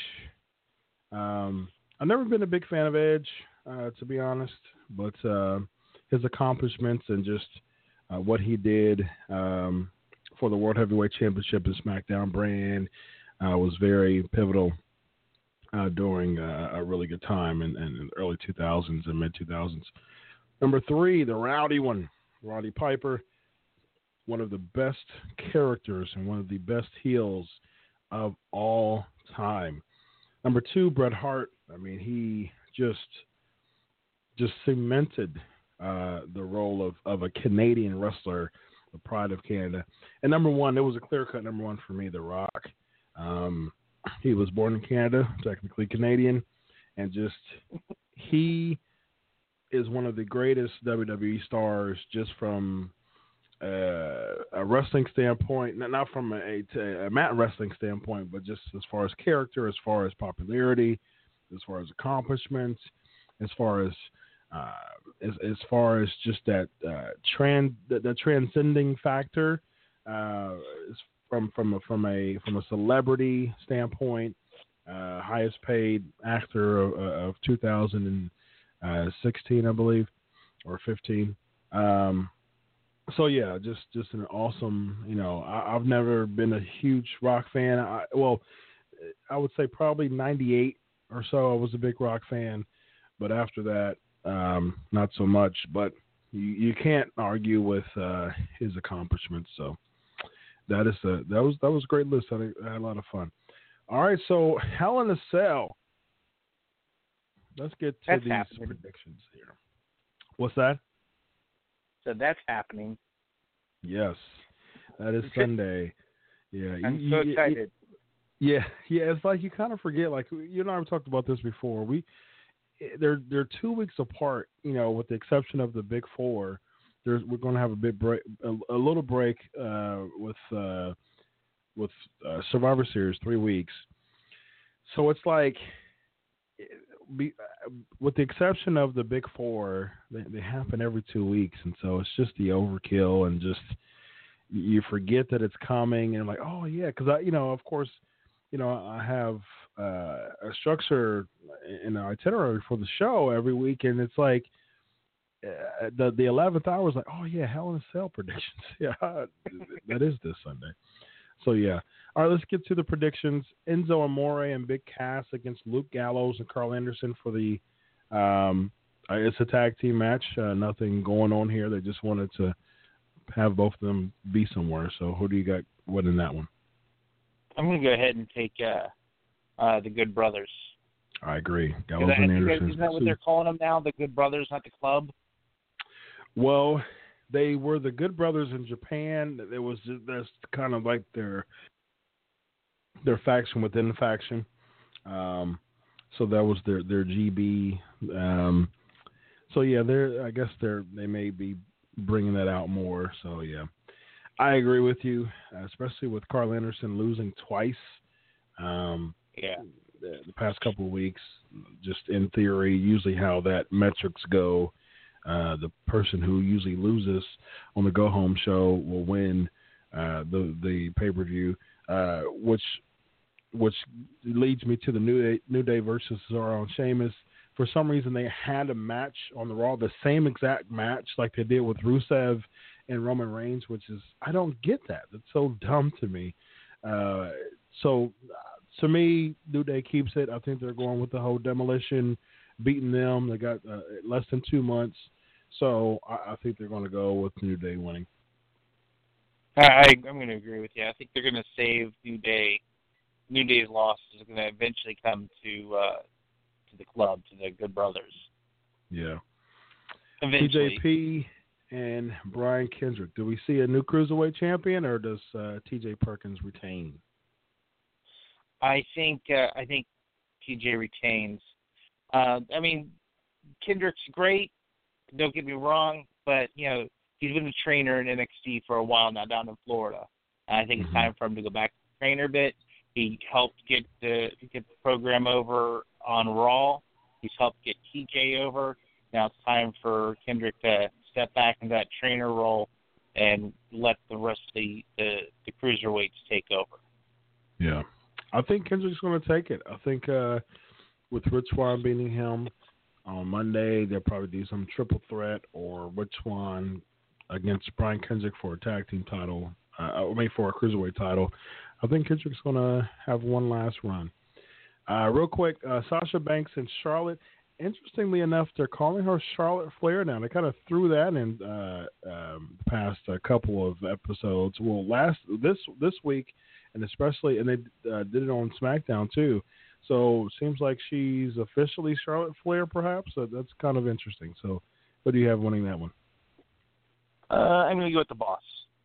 Um, I've never been a big fan of Edge, uh, to be honest, but uh, his accomplishments and just uh, what he did um, for the World Heavyweight Championship and SmackDown brand uh, was very pivotal uh, during uh, a really good time in, in the early two thousands and mid two thousands. Number three, the rowdy one, Roddy Piper, one of the best characters and one of the best heels of all time. Number two, Bret Hart. I mean, he just just cemented uh, the role of, of a Canadian wrestler, the pride of Canada. And number one, it was a clear-cut number one for me, The Rock. Um, he was born in Canada, technically Canadian, and just he is one of the greatest W W E stars just from uh, a wrestling standpoint, not from a, a, a mat wrestling standpoint, but just as far as character, as far as popularity, as far as accomplishments, as far as uh, as, as far as just that uh, trans the, the transcending factor, uh, from from a, from a from a celebrity standpoint, uh, highest paid actor of, of two thousand sixteen, I believe, or fifteen. Um, so yeah, just just an awesome. You know, I, I've never been a huge Rock fan. I, well, I would say probably ninety-eight or so. I was a big Rock fan, but after that, um, not so much. But you, you can't argue with uh, his accomplishments. So that is a that was that was a great list. I, had- I had a lot of fun. All right, so Hell in a Cell. Let's get to That's these happening. predictions here. What's that? So that's happening. Yes, that is Sunday. Yeah, I'm you- so you- excited. Yeah, yeah. It's like you kind of forget. Like you and I have talked about this before. We they're they're two weeks apart. You know, with the exception of the Big Four. There's we're going to have a bit break, a, a little break uh, with uh, with uh, Survivor Series, three weeks. So it's like, be, with the exception of the Big Four, they, they happen every two weeks, and so it's just the overkill, and just you forget that it's coming, and like, oh yeah, because I, you know, of course, you know, I have uh, a structure in the itinerary for the show every week, and it's like. Uh, the the eleventh hour is like, oh yeah, Hell in a Cell predictions. Yeah, that is this Sunday. So yeah, all right, let's get to the predictions. Enzo Amore and Big Cass against Luke Gallows and Carl Anderson for the. Um, uh, it's a tag team match. Uh, nothing going on here. They just wanted to have both of them be somewhere. So who do you got winning that one? I'm going to go ahead and take uh, uh, the Good Brothers. I agree. Is Gallows that, and is that- Anderson. isn't that what they're calling them now? The Good Brothers, not the club? Well, they were the Good Brothers in Japan. It was that's kind of like their their faction within the faction. Um, so that was their their G B. Um, so yeah, they're I guess they're they may be bringing that out more. So yeah, I agree with you, especially with Carl Anderson losing twice. Um, Yeah. The, the past couple of weeks, just in theory, usually how that metrics go. Uh, the person who usually loses on the go home show will win uh, the the pay per view, uh, which which leads me to the New Day, New Day versus Cesaro and Sheamus. For some reason, they had a match on the Raw, the same exact match like they did with Rusev and Roman Reigns, which is I don't get that. It's so dumb to me. Uh, so to me, New Day keeps it. I think they're going with the whole demolition. Beating them. They got uh, less than two months. So I, I think they're going to go with New Day winning. I, I'm going to agree with you. I think they're going to save New Day. New Day's loss is going to eventually come to uh, to the club, to the Good Brothers. Yeah. Eventually. T J P and Brian Kendrick. Do we see a new Cruiserweight champion, or does uh, T J Perkins retain? I think uh, I think T J retains. Uh, I mean, Kendrick's great. Don't get me wrong, but you know he's been a trainer in N X T for a while now down in Florida. And I think Mm-hmm. it's time for him to go back to the trainer bit. He helped get the get the program over on Raw. He's helped get T J over. Now it's time for Kendrick to step back into that trainer role and let the rest of the the, the cruiserweights take over. Yeah, I think Kendrick's going to take it. I think. Uh, With Rich Swann beating him on Monday, they'll probably do some triple threat or Rich Swann against Brian Kendrick for a tag team title, uh, I mean for a cruiserweight title. I think Kendrick's going to have one last run. Uh, real quick, uh, Sasha Banks and Charlotte. Interestingly enough, they're calling her Charlotte Flair now. They kind of threw that in uh, um, the past uh, couple of episodes. Well, last this this week, and especially, and they uh, did it on SmackDown too. So it seems like she's officially Charlotte Flair, perhaps. So that's kind of interesting. So, what do you have winning that one? Uh, I'm going to go with the Boss.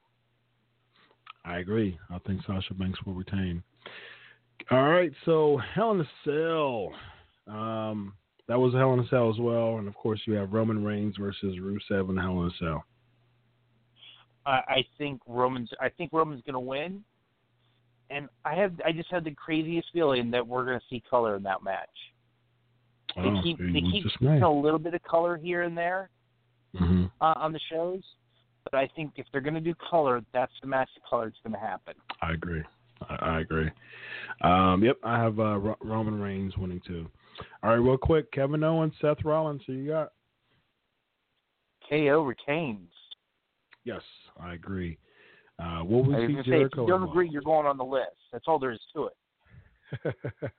I agree. I think Sasha Banks will retain. All right. So Hell in a Cell. Um, that was a Hell in a Cell as well, and of course you have Roman Reigns versus Rusev in Hell in a Cell. I, I think Roman's. I think Roman's going to win. And I have, I just have the craziest feeling that we're going to see color in that match. They Oh, keep, you they keep just keeping may. a little bit of color here and there Mm-hmm. uh, on the shows, but I think if they're going to do color, that's the match of color that's going to happen. I agree. I, I agree. Um, yep, I have uh, Ro- Roman Reigns winning too. All right, real quick, Kevin Owens, Seth Rollins. Who you got? K O retains. Yes, I agree. Uh, will we I was see gonna say, Jericho? if you don't involved? agree, you're going on the list. That's all there is to it.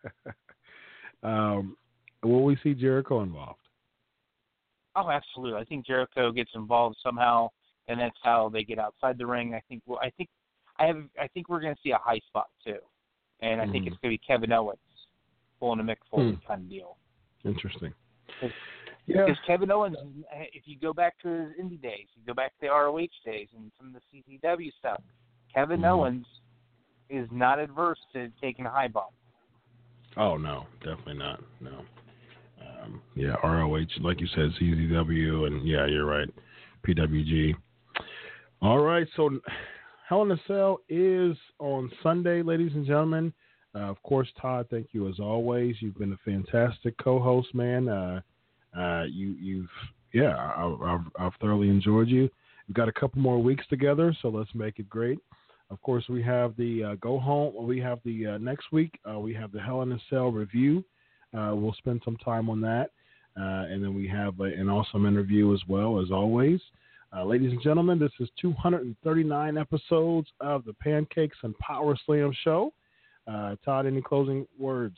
um, will we see Jericho involved? Oh, absolutely. I think Jericho gets involved somehow, and that's how they get outside the ring. I think. Well, I think. I have. I think we're going to see a high spot too, and I mm. think it's going to be Kevin Owens pulling a Mick Foley mm. kind of deal. Interesting. Cause, yeah. Because Kevin Owens, if you go back to his indie days, you go back to the R O H days and some of the C Z W stuff, Kevin mm. Owens is not adverse to taking a high bump. Oh no, definitely not. No. Um, yeah, R O H, like you said, C Z W, and yeah, you're right, P W G. All right, so Hell in a Cell is on Sunday, ladies and gentlemen. Uh, of course, Todd, thank you as always. You've been a fantastic co-host, man. Uh, uh, you, you've, yeah, I, I've, I've thoroughly enjoyed you. We've got a couple more weeks together, so let's make it great. Of course, we have the uh, go home. We have the uh, next week. Uh, we have the Hell in a Cell review. Uh, we'll spend some time on that, uh, and then we have a, an awesome interview as well, as always. Uh, ladies and gentlemen, this is two hundred thirty-nine episodes of the Pancakes and Power Slam show. Uh, Todd, any closing words?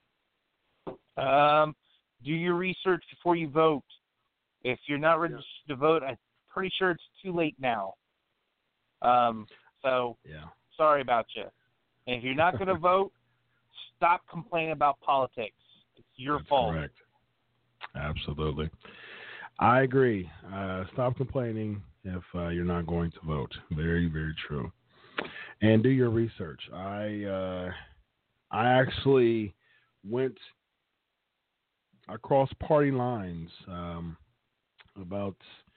Um, do your research before you vote. If you're not registered to vote, I'm pretty sure it's too late now. Um, so, yeah. Sorry about you. And if you're not going to vote, stop complaining about politics. It's your That's fault. Correct. Absolutely. I agree. Uh, stop complaining if uh, you're not going to vote. Very, very true. And do your research. I uh, I actually went across party lines um, about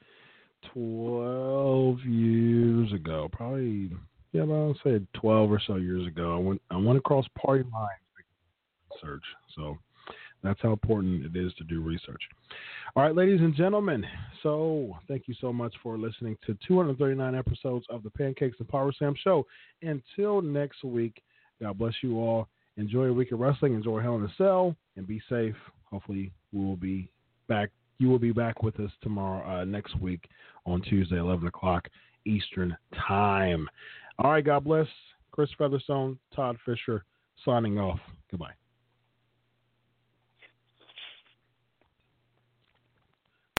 twelve years ago. Probably, yeah, I'll say twelve or so years ago. I went I went across party lines research. So that's how important it is to do research. All right, ladies and gentlemen, so thank you so much for listening to two hundred thirty-nine episodes of the Pancakes and Power Slam show. Until next week, God bless you all. Enjoy a week of wrestling. Enjoy Hell in a Cell, and be safe. Hopefully, we will be back. You will be back with us tomorrow, uh, next week on Tuesday, eleven o'clock Eastern Time. All right, God bless. Chris Featherstone, Todd Fisher, signing off. Goodbye.